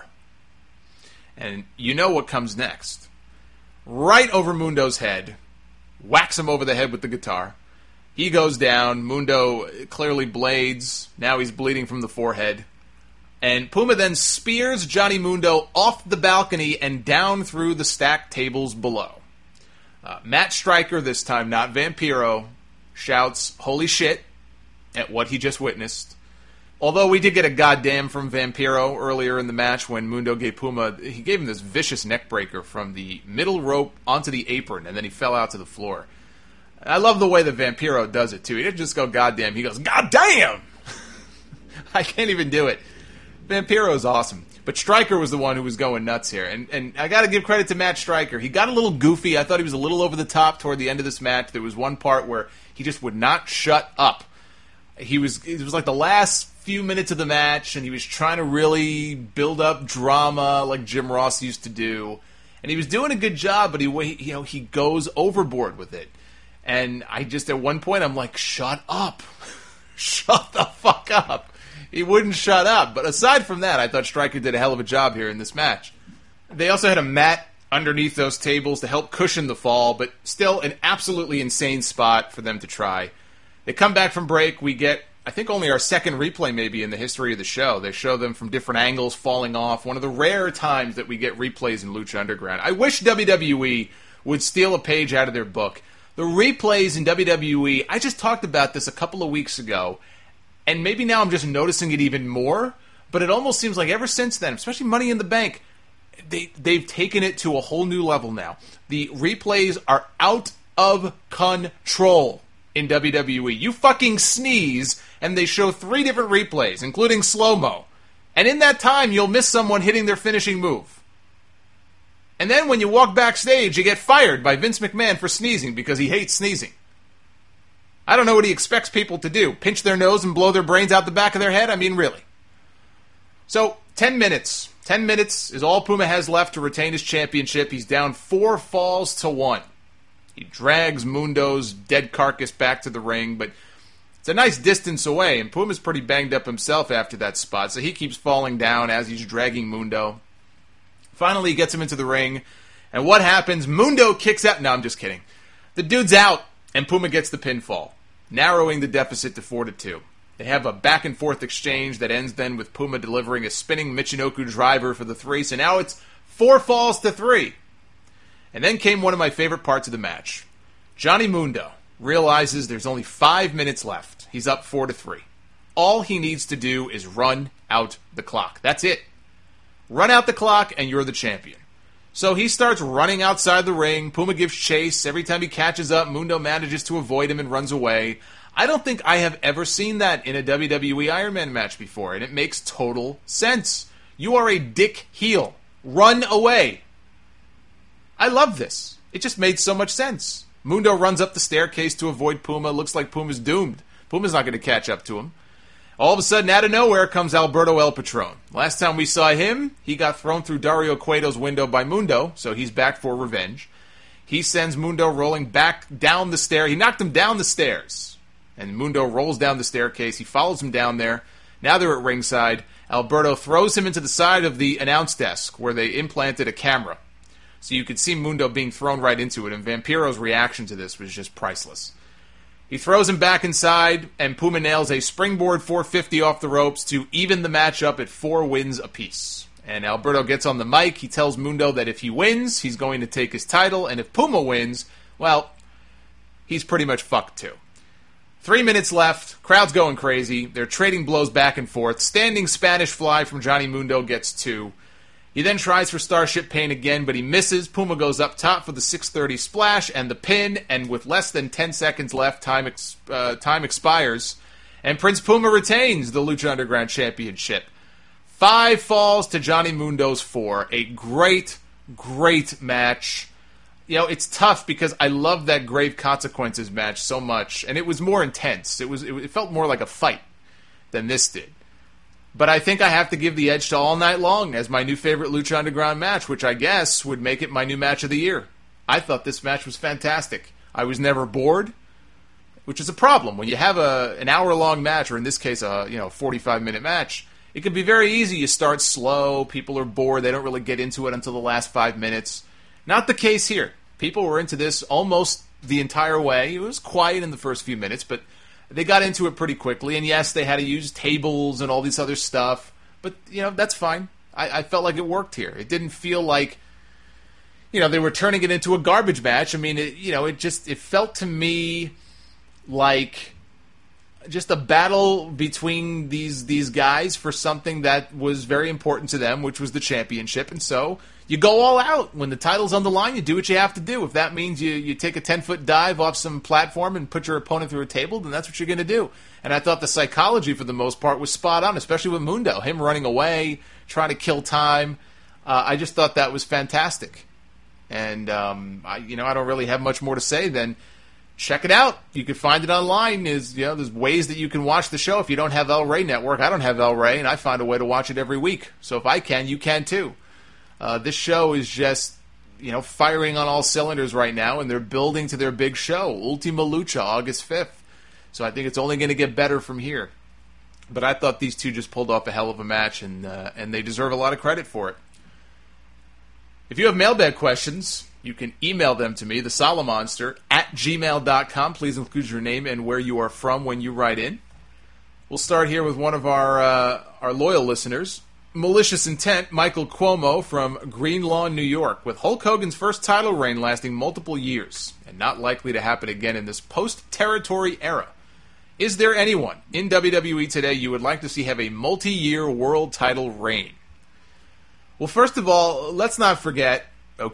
And you know what comes next. Right over Mundo's head. Whacks him over the head with the guitar. He goes down. Mundo clearly blades. Now he's bleeding from the forehead. And Puma then spears Johnny Mundo off the balcony and down through the stacked tables below. Matt Striker, this time not Vampiro, shouts, "Holy shit," at what he just witnessed. Although we did get a goddamn from Vampiro earlier in the match when Mundo gave Puma, he gave him this vicious neck breaker from the middle rope onto the apron, and then he fell out to the floor. I love the way that Vampiro does it, too. He didn't just go goddamn, he goes, goddamn! I can't even do it. Vampiro's awesome. But Striker was the one who was going nuts here. And I gotta give credit to Matt Striker. He got a little goofy. I thought he was a little over the top toward the end of this match. There was one part where he just would not shut up. It was like the last few minutes of the match, and he was trying to really build up drama like Jim Ross used to do. And he was doing a good job, but he goes overboard with it. And I just, at one point, I'm like, shut up. Shut the fuck up. He wouldn't shut up. But aside from that, I thought Striker did a hell of a job here in this match. They also had a mat underneath those tables to help cushion the fall, but still an absolutely insane spot for them to try. They come back from break. We get, I think, only our second replay maybe in the history of the show. They show them from different angles falling off. One of the rare times that we get replays in Lucha Underground. I wish WWE would steal a page out of their book. The replays in WWE, I just talked about this a couple of weeks ago, and maybe now I'm just noticing it even more, but it almost seems like ever since then, especially Money in the Bank, they've taken it to a whole new level now. The replays are out of control in WWE. You fucking sneeze, and they show 3 different replays, including slow-mo. And in that time, you'll miss someone hitting their finishing move. And then when you walk backstage, you get fired by Vince McMahon for sneezing because he hates sneezing. I don't know what he expects people to do. Pinch their nose and blow their brains out the back of their head? I mean, really. So, 10 minutes. 10 minutes is all Puma has left to retain his championship. He's down 4 falls to 1. He drags Mundo's dead carcass back to the ring, but It's a nice distance away, and Puma's pretty banged up himself after that spot, so he keeps falling down as he's dragging Mundo. Finally, he gets him into the ring, and what happens? Mundo kicks out. No, I'm just kidding. The dude's out, and Puma gets the pinfall, narrowing the deficit to 4-2. They have a back-and-forth exchange that ends then with Puma delivering a spinning Michinoku driver for the 3, so now it's 4 falls to 3. And then came one of my favorite parts of the match. Johnny Mundo realizes there's only 5 minutes left. He's up 4-3. All he needs to do is run out the clock. That's it. Run out the clock and you're the champion. So he starts running outside the ring. Puma gives chase. Every time he catches up, Mundo manages to avoid him and runs away. I don't think I have ever seen that in a WWE Iron Man match before, and it makes total sense. You are a dick heel. Run away. I love this. It just made so much sense. Mundo runs up the staircase to avoid Puma. Looks like Puma's doomed. Puma's not going to catch up to him. All of a sudden, out of nowhere, comes Alberto El Patron. Last time we saw him, he got thrown through Dario Cueto's window by Mundo, so he's back for revenge. He sends Mundo rolling back down the stair. He knocked him down the stairs. And Mundo rolls down the staircase. He follows him down there. Now they're at ringside. Alberto throws him into the side of the announce desk, where they implanted a camera. So you could see Mundo being thrown right into it, and Vampiro's reaction to this was just priceless. He throws him back inside, and Puma nails a springboard 450 off the ropes to even the match up at 4 wins apiece. And Alberto gets on the mic. He tells Mundo that if he wins, he's going to take his title, and if Puma wins, well, he's pretty much fucked too. 3 minutes left. Crowd's going crazy. They're trading blows back and forth. Standing Spanish fly from Johnny Mundo gets 2. He then tries for Starship Pain again, but he misses. Puma goes up top for the 630 splash and the pin, and with less than 10 seconds left, time expires, and Prince Puma retains the Lucha Underground Championship. 5 falls to Johnny Mundo's 4. A great, great match. You know, it's tough because I love that Grave Consequences match so much, and it was more intense. It felt more like a fight than this did. But I think I have to give the edge to All Night Long as my new favorite Lucha Underground match, which I guess would make it my new match of the year. I thought this match was fantastic. I was never bored, which is a problem. When you have an hour-long match, or in this case, a 45-minute match, it can be very easy. You start slow, people are bored, they don't really get into it until the last 5 minutes. Not the case here. People were into this almost the entire way. It was quiet in the first few minutes, but they got into it pretty quickly, and yes, they had to use tables and all this other stuff, but, that's fine. I felt like it worked here. It didn't feel like, they were turning it into a garbage match. I mean, it felt to me like just a battle between these guys for something that was very important to them, which was the championship, and so you go all out. When the title's on the line, you do what you have to do. If that means you take a 10-foot dive off some platform and put your opponent through a table, then that's what you're going to do. And I thought the psychology, for the most part, was spot on, especially with Mundo. Him running away, trying to kill time. I just thought that was fantastic. And, I don't really have much more to say than check it out. You can find it online. There's ways that you can watch the show. If you don't have El Rey Network, I don't have El Rey, and I find a way to watch it every week. So if I can, you can too. This show is just, firing on all cylinders right now, and they're building to their big show, Ultima Lucha, August 5th. So I think it's only going to get better from here. But I thought these two just pulled off a hell of a match, and they deserve a lot of credit for it. If you have mailbag questions, you can email them to me, thesalamonster@gmail.com. Please include your name and where you are from when you write in. We'll start here with one of our loyal listeners. Malicious Intent, Michael Cuomo from Green Lawn, New York. With Hulk Hogan's first title reign lasting multiple years and not likely to happen again in this post-territory era, is there anyone in WWE today you would like to see have a multi-year world title reign? Well, first of all, let's not forget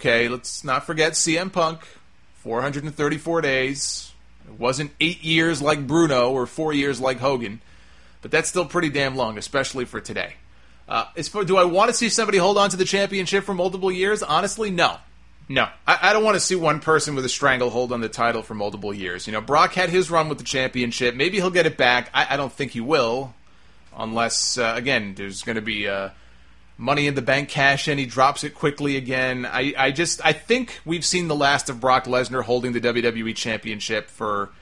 CM Punk, 434 days. It wasn't 8 years like Bruno or 4 years like Hogan, but that's still pretty damn long, especially for today. Do I want to see somebody hold on to the championship for multiple years? Honestly, no. No. I don't want to see one person with a stranglehold on the title for multiple years. Brock had his run with the championship. Maybe he'll get it back. I don't think he will, unless, again, there's going to be Money in the Bank cash in. He drops it quickly again. I think we've seen the last of Brock Lesnar holding the WWE championship for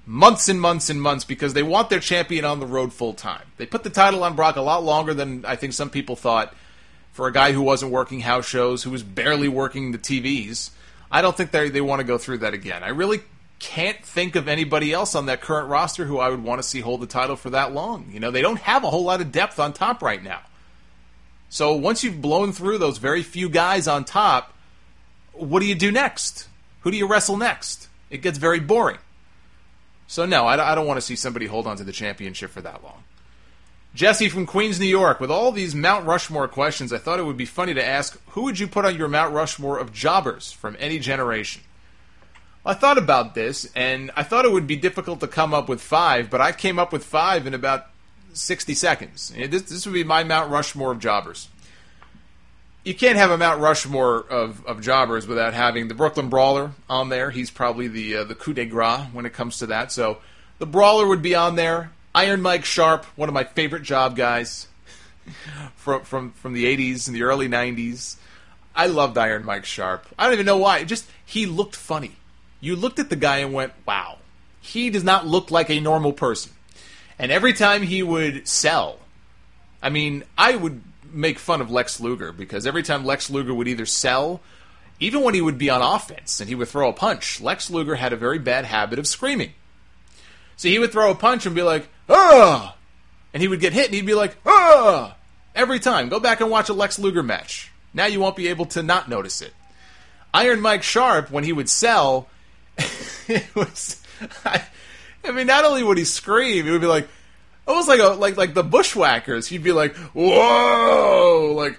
months and months and months because they want their champion on the road full time. They put the title on Brock a lot longer than I think some people thought for a guy who wasn't working house shows, who was barely working the TVs. I don't think they want to go through that again. I really can't think of anybody else on that current roster who I would want to see hold the title for that long. You know, they don't have a whole lot of depth on top right now. So once you've blown through those very few guys on top, what do you do next? Who do you wrestle next? It gets very boring. So no, I don't want to see somebody hold on to the championship for that long. Jesse from Queens, New York. With all these Mount Rushmore questions, I thought it would be funny to ask, who would you put on your Mount Rushmore of jobbers from any generation? Well, I thought about this, and I thought it would be difficult to come up with 5, but I came up with 5 in about 60 seconds. This would be my Mount Rushmore of jobbers. You can't have a Mount Rushmore of jobbers without having the Brooklyn Brawler on there. He's probably the coup de grace when it comes to that. So the Brawler would be on there. Iron Mike Sharp, one of my favorite job guys from the 80s and the early 90s. I loved Iron Mike Sharp. I don't even know why. He looked funny. You looked at the guy and went, wow, he does not look like a normal person. And every time he would sell, I mean, I would make fun of Lex Luger because every time Lex Luger would either sell, even when he would be on offense and he would throw a punch, Lex Luger had a very bad habit of screaming. So he would throw a punch and be like, ah! And he would get hit and he'd be like, ah! Every time. Go back and watch a Lex Luger match. Now you won't be able to not notice it. Iron Mike Sharp, when he would sell, it was... I mean, not only would he scream, it would be like, almost like the Bushwhackers. He'd be like, whoa! Like,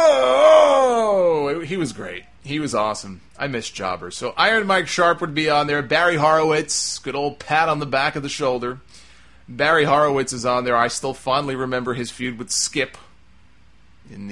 oh! He was great. He was awesome. I miss jobbers. So Iron Mike Sharp would be on there. Barry Horowitz, good old pat on the back of the shoulder. Barry Horowitz is on there. I still fondly remember his feud with Skip in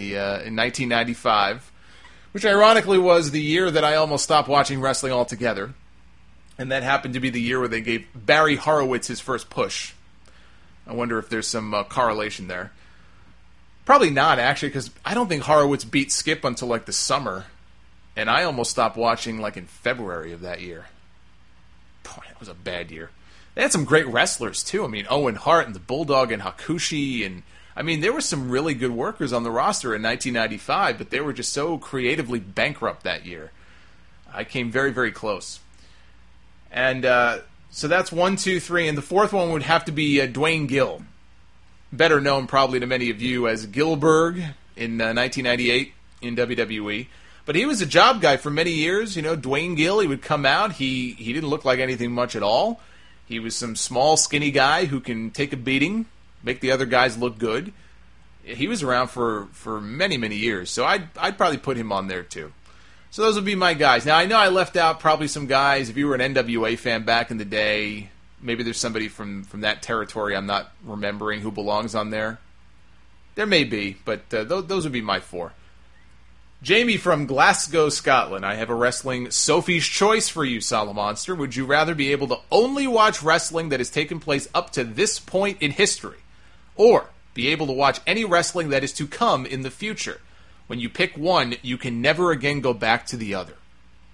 1995, which ironically was the year that I almost stopped watching wrestling altogether. And that happened to be the year where they gave Barry Horowitz his first push. I wonder if there's some correlation there. Probably not, actually, because I don't think Horowitz beat Skip until like the summer. And I almost stopped watching like in February of that year. Boy, that was a bad year. They had some great wrestlers, too. I mean, Owen Hart and the Bulldog and Hakushi. And I mean, there were some really good workers on the roster in 1995, but they were just so creatively bankrupt that year. I came very, very close. And so that's 1, 2, 3. And the fourth one would have to be Dwayne Gill. Better known probably to many of you as Gillberg in 1998 in WWE. But he was a job guy for many years. You know, Dwayne Gill, he would come out. He didn't look like anything much at all. He was some small, skinny guy who can take a beating, make the other guys look good. He was around for many, many years. So I'd probably put him on there too. So those would be my guys. Now, I know I left out probably some guys. If you were an NWA fan back in the day, maybe there's somebody from that territory I'm not remembering who belongs on there. There may be, but those would be my 4. Jamie from Glasgow, Scotland. I have a wrestling Sophie's Choice for you, Solomonster. Would you rather be able to only watch wrestling that has taken place up to this point in history, or be able to watch any wrestling that is to come in the future? When you pick one, you can never again go back to the other.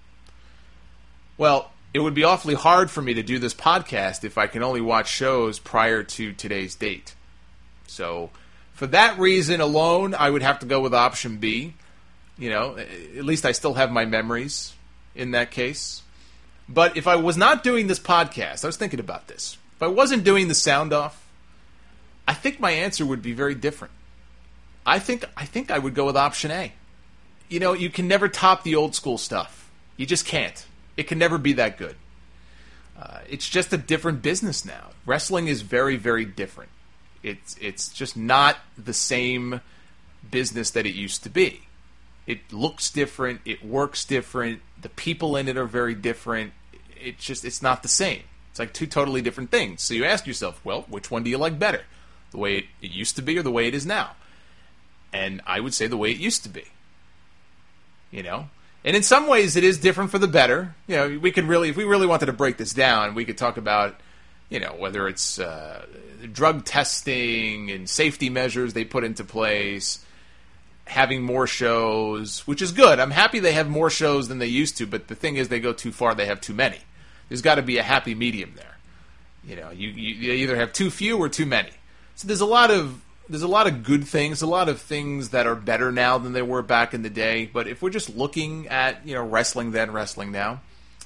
Well, it would be awfully hard for me to do this podcast if I can only watch shows prior to today's date. So, for that reason alone, I would have to go with option B. You know, at least I still have my memories in that case. But if I was not doing this podcast, I was thinking about this. If I wasn't doing the sound off, I think my answer would be very different. I think I would go with option A. You know, you can never top the old school stuff. You just can't. It can never be that good. It's just a different business now. Wrestling is very, very different. It's just not the same business that it used to be. It looks different. It works different. The people in it are very different. It's not the same. It's like 2 totally different things. So you ask yourself, well, which one do you like better? The way it used to be or the way it is now? And I would say the way it used to be. You know? And in some ways it is different for the better. You know, we could really, if we really wanted to break this down, we could talk about, you know, whether it's drug testing and safety measures they put into place, having more shows, which is good. I'm happy they have more shows than they used to, but the thing is they go too far, they have too many. There's got to be a happy medium there. You know, you either have too few or too many. So there's a lot of good things, a lot of things that are better now than they were back in the day. But if we're just looking at, you know, wrestling then, wrestling now,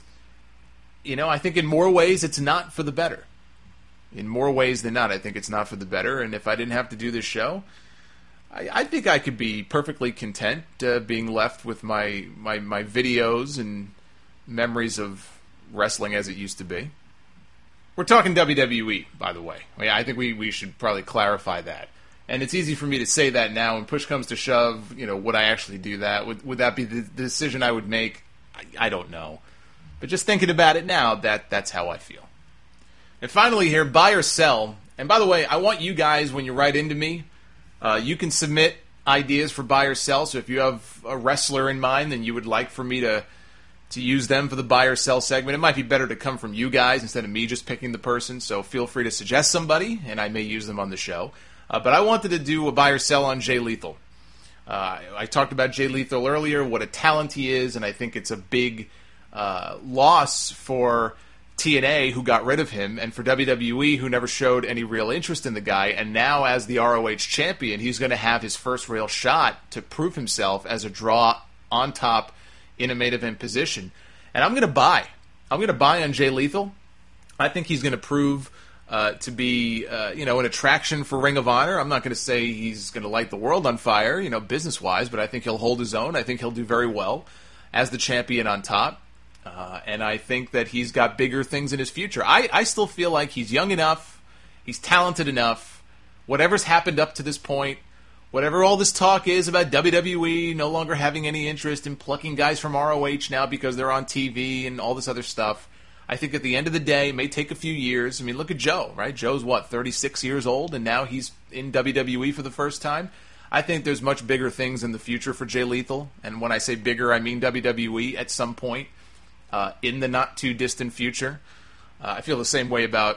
you know, I think in more ways it's not for the better. In more ways than not, I think it's not for the better. And if I didn't have to do this show, I think I could be perfectly content being left with my videos and memories of wrestling as it used to be. We're talking WWE, by the way. I think we should probably clarify that. And it's easy for me to say that now. When push comes to shove, you know, would I actually do that? Would that be the decision I would make? I don't know. But just thinking about it now, that's how I feel. And finally here, buy or sell. And by the way, I want you guys, when you write into me, you can submit ideas for buy or sell. So if you have a wrestler in mind, then you would like for me to use them for the buy or sell segment. It might be better to come from you guys instead of me just picking the person, so feel free to suggest somebody, and I may use them on the show. But I wanted to do a buy or sell on Jay Lethal. I talked about Jay Lethal earlier, what a talent he is, and I think it's a big loss for TNA, who got rid of him, and for WWE, who never showed any real interest in the guy. And now, as the ROH champion, he's going to have his first real shot to prove himself as a draw on top in a main event position. And I'm going to buy. I'm going to buy on Jay Lethal. I think he's going to prove to be, an attraction for Ring of Honor. I'm not going to say he's going to light the world on fire, business-wise, but I think he'll hold his own. I think he'll do very well as the champion on top. And I think that he's got bigger things in his future. I still feel like he's young enough, he's talented enough, whatever's happened up to this point, whatever all this talk is about WWE no longer having any interest in plucking guys from ROH now because they're on TV and all this other stuff, I think at the end of the day, it may take a few years. I mean, look at Joe, right? Joe's, 36 years old, and now he's in WWE for the first time. I think there's much bigger things in the future for Jay Lethal, and when I say bigger, I mean WWE at some point in the not-too-distant future. I feel the same way about,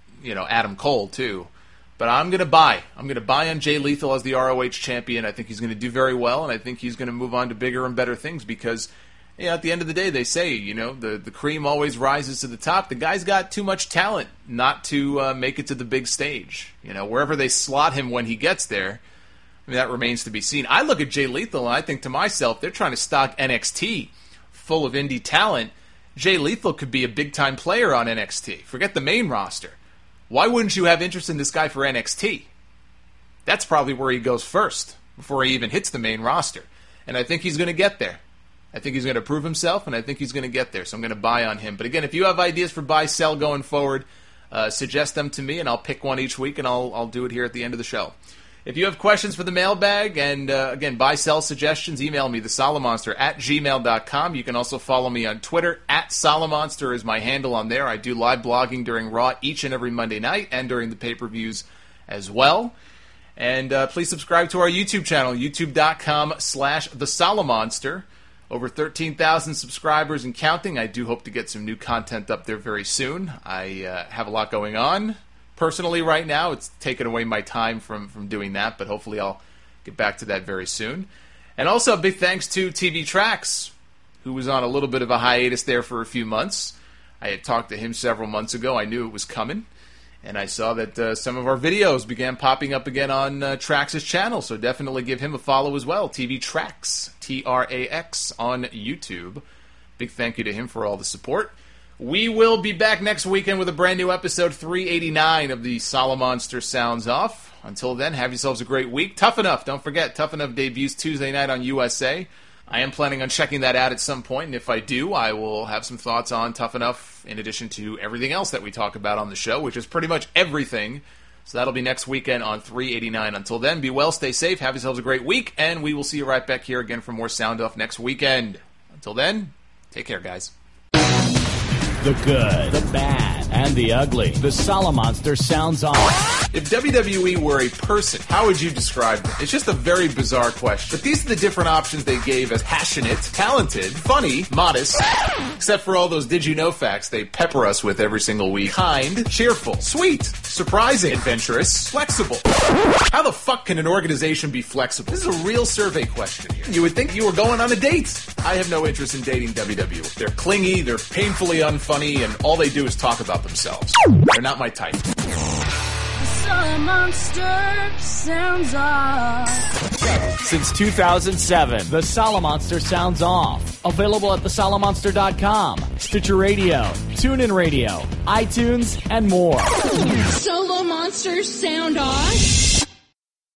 Adam Cole, too. But I'm going to buy. I'm going to buy on Jay Lethal as the ROH champion. I think he's going to do very well, and I think he's going to move on to bigger and better things because, at the end of the day, they say, the cream always rises to the top. The guy's got too much talent not to make it to the big stage. Wherever they slot him when he gets there, that remains to be seen. I look at Jay Lethal, and I think to myself, they're trying to stock NXT full of indie talent. Jay Lethal could be a big-time player on NXT. Forget the main roster. Why wouldn't you have interest in this guy for NXT? That's probably where he goes first, before he even hits the main roster. And I think he's going to get there. I think he's going to prove himself, and I think he's going to get there. So I'm going to buy on him. But again, if you have ideas for buy, sell going forward, suggest them to me, and I'll pick one each week, and I'll do it here at the end of the show. If you have questions for the mailbag and, again, buy, sell suggestions, email me, thesolomonster@gmail.com. You can also follow me on Twitter. @Solomonster is my handle on there. I do live blogging during Raw each and every Monday night and during the pay-per-views as well. And please subscribe to our YouTube channel, youtube.com/thesolomonster. Over 13,000 subscribers and counting. I do hope to get some new content up there very soon. I have a lot going on. Personally, right now, it's taken away my time from doing that, but hopefully I'll get back to that very soon. And also, a big thanks to TV Tracks, who was on a little bit of a hiatus there for a few months. I had talked to him several months ago. I knew it was coming, and I saw that some of our videos began popping up again on Trax' channel, so definitely give him a follow as well. TV Tracks, Trax, on YouTube. Big thank you to him for all the support. We will be back next weekend with a brand new episode 389 of the Solomonster Sounds Off. Until then, have yourselves a great week. Tough Enough, don't forget, Tough Enough debuts Tuesday night on USA. I am planning on checking that out at some point, and if I do, I will have some thoughts on Tough Enough in addition to everything else that we talk about on the show, which is pretty much everything. So that'll be next weekend on 389. Until then, be well, stay safe, have yourselves a great week, and we will see you right back here again for more Sound Off next weekend. Until then, take care, guys. The good, the bad, and the ugly. The Solomonster Sounds Off. If WWE were a person, how would you describe them? It's just a very bizarre question. But these are the different options they gave as passionate, talented, funny, modest, except for all those did you know facts they pepper us with every single week. Kind, cheerful, sweet, surprising, adventurous, flexible. How the fuck can an organization be flexible? This is a real survey question here. You would think you were going on a date. I have no interest in dating WWE. They're clingy, they're painfully unfunny, and all they do is talk about themselves. They're not my type. Salamonster sounds off. Since 2007, the Salamonster sounds off. Available at thesalamonster.com, Stitcher Radio, TuneIn Radio, iTunes, and more. Solo Monsters sound off.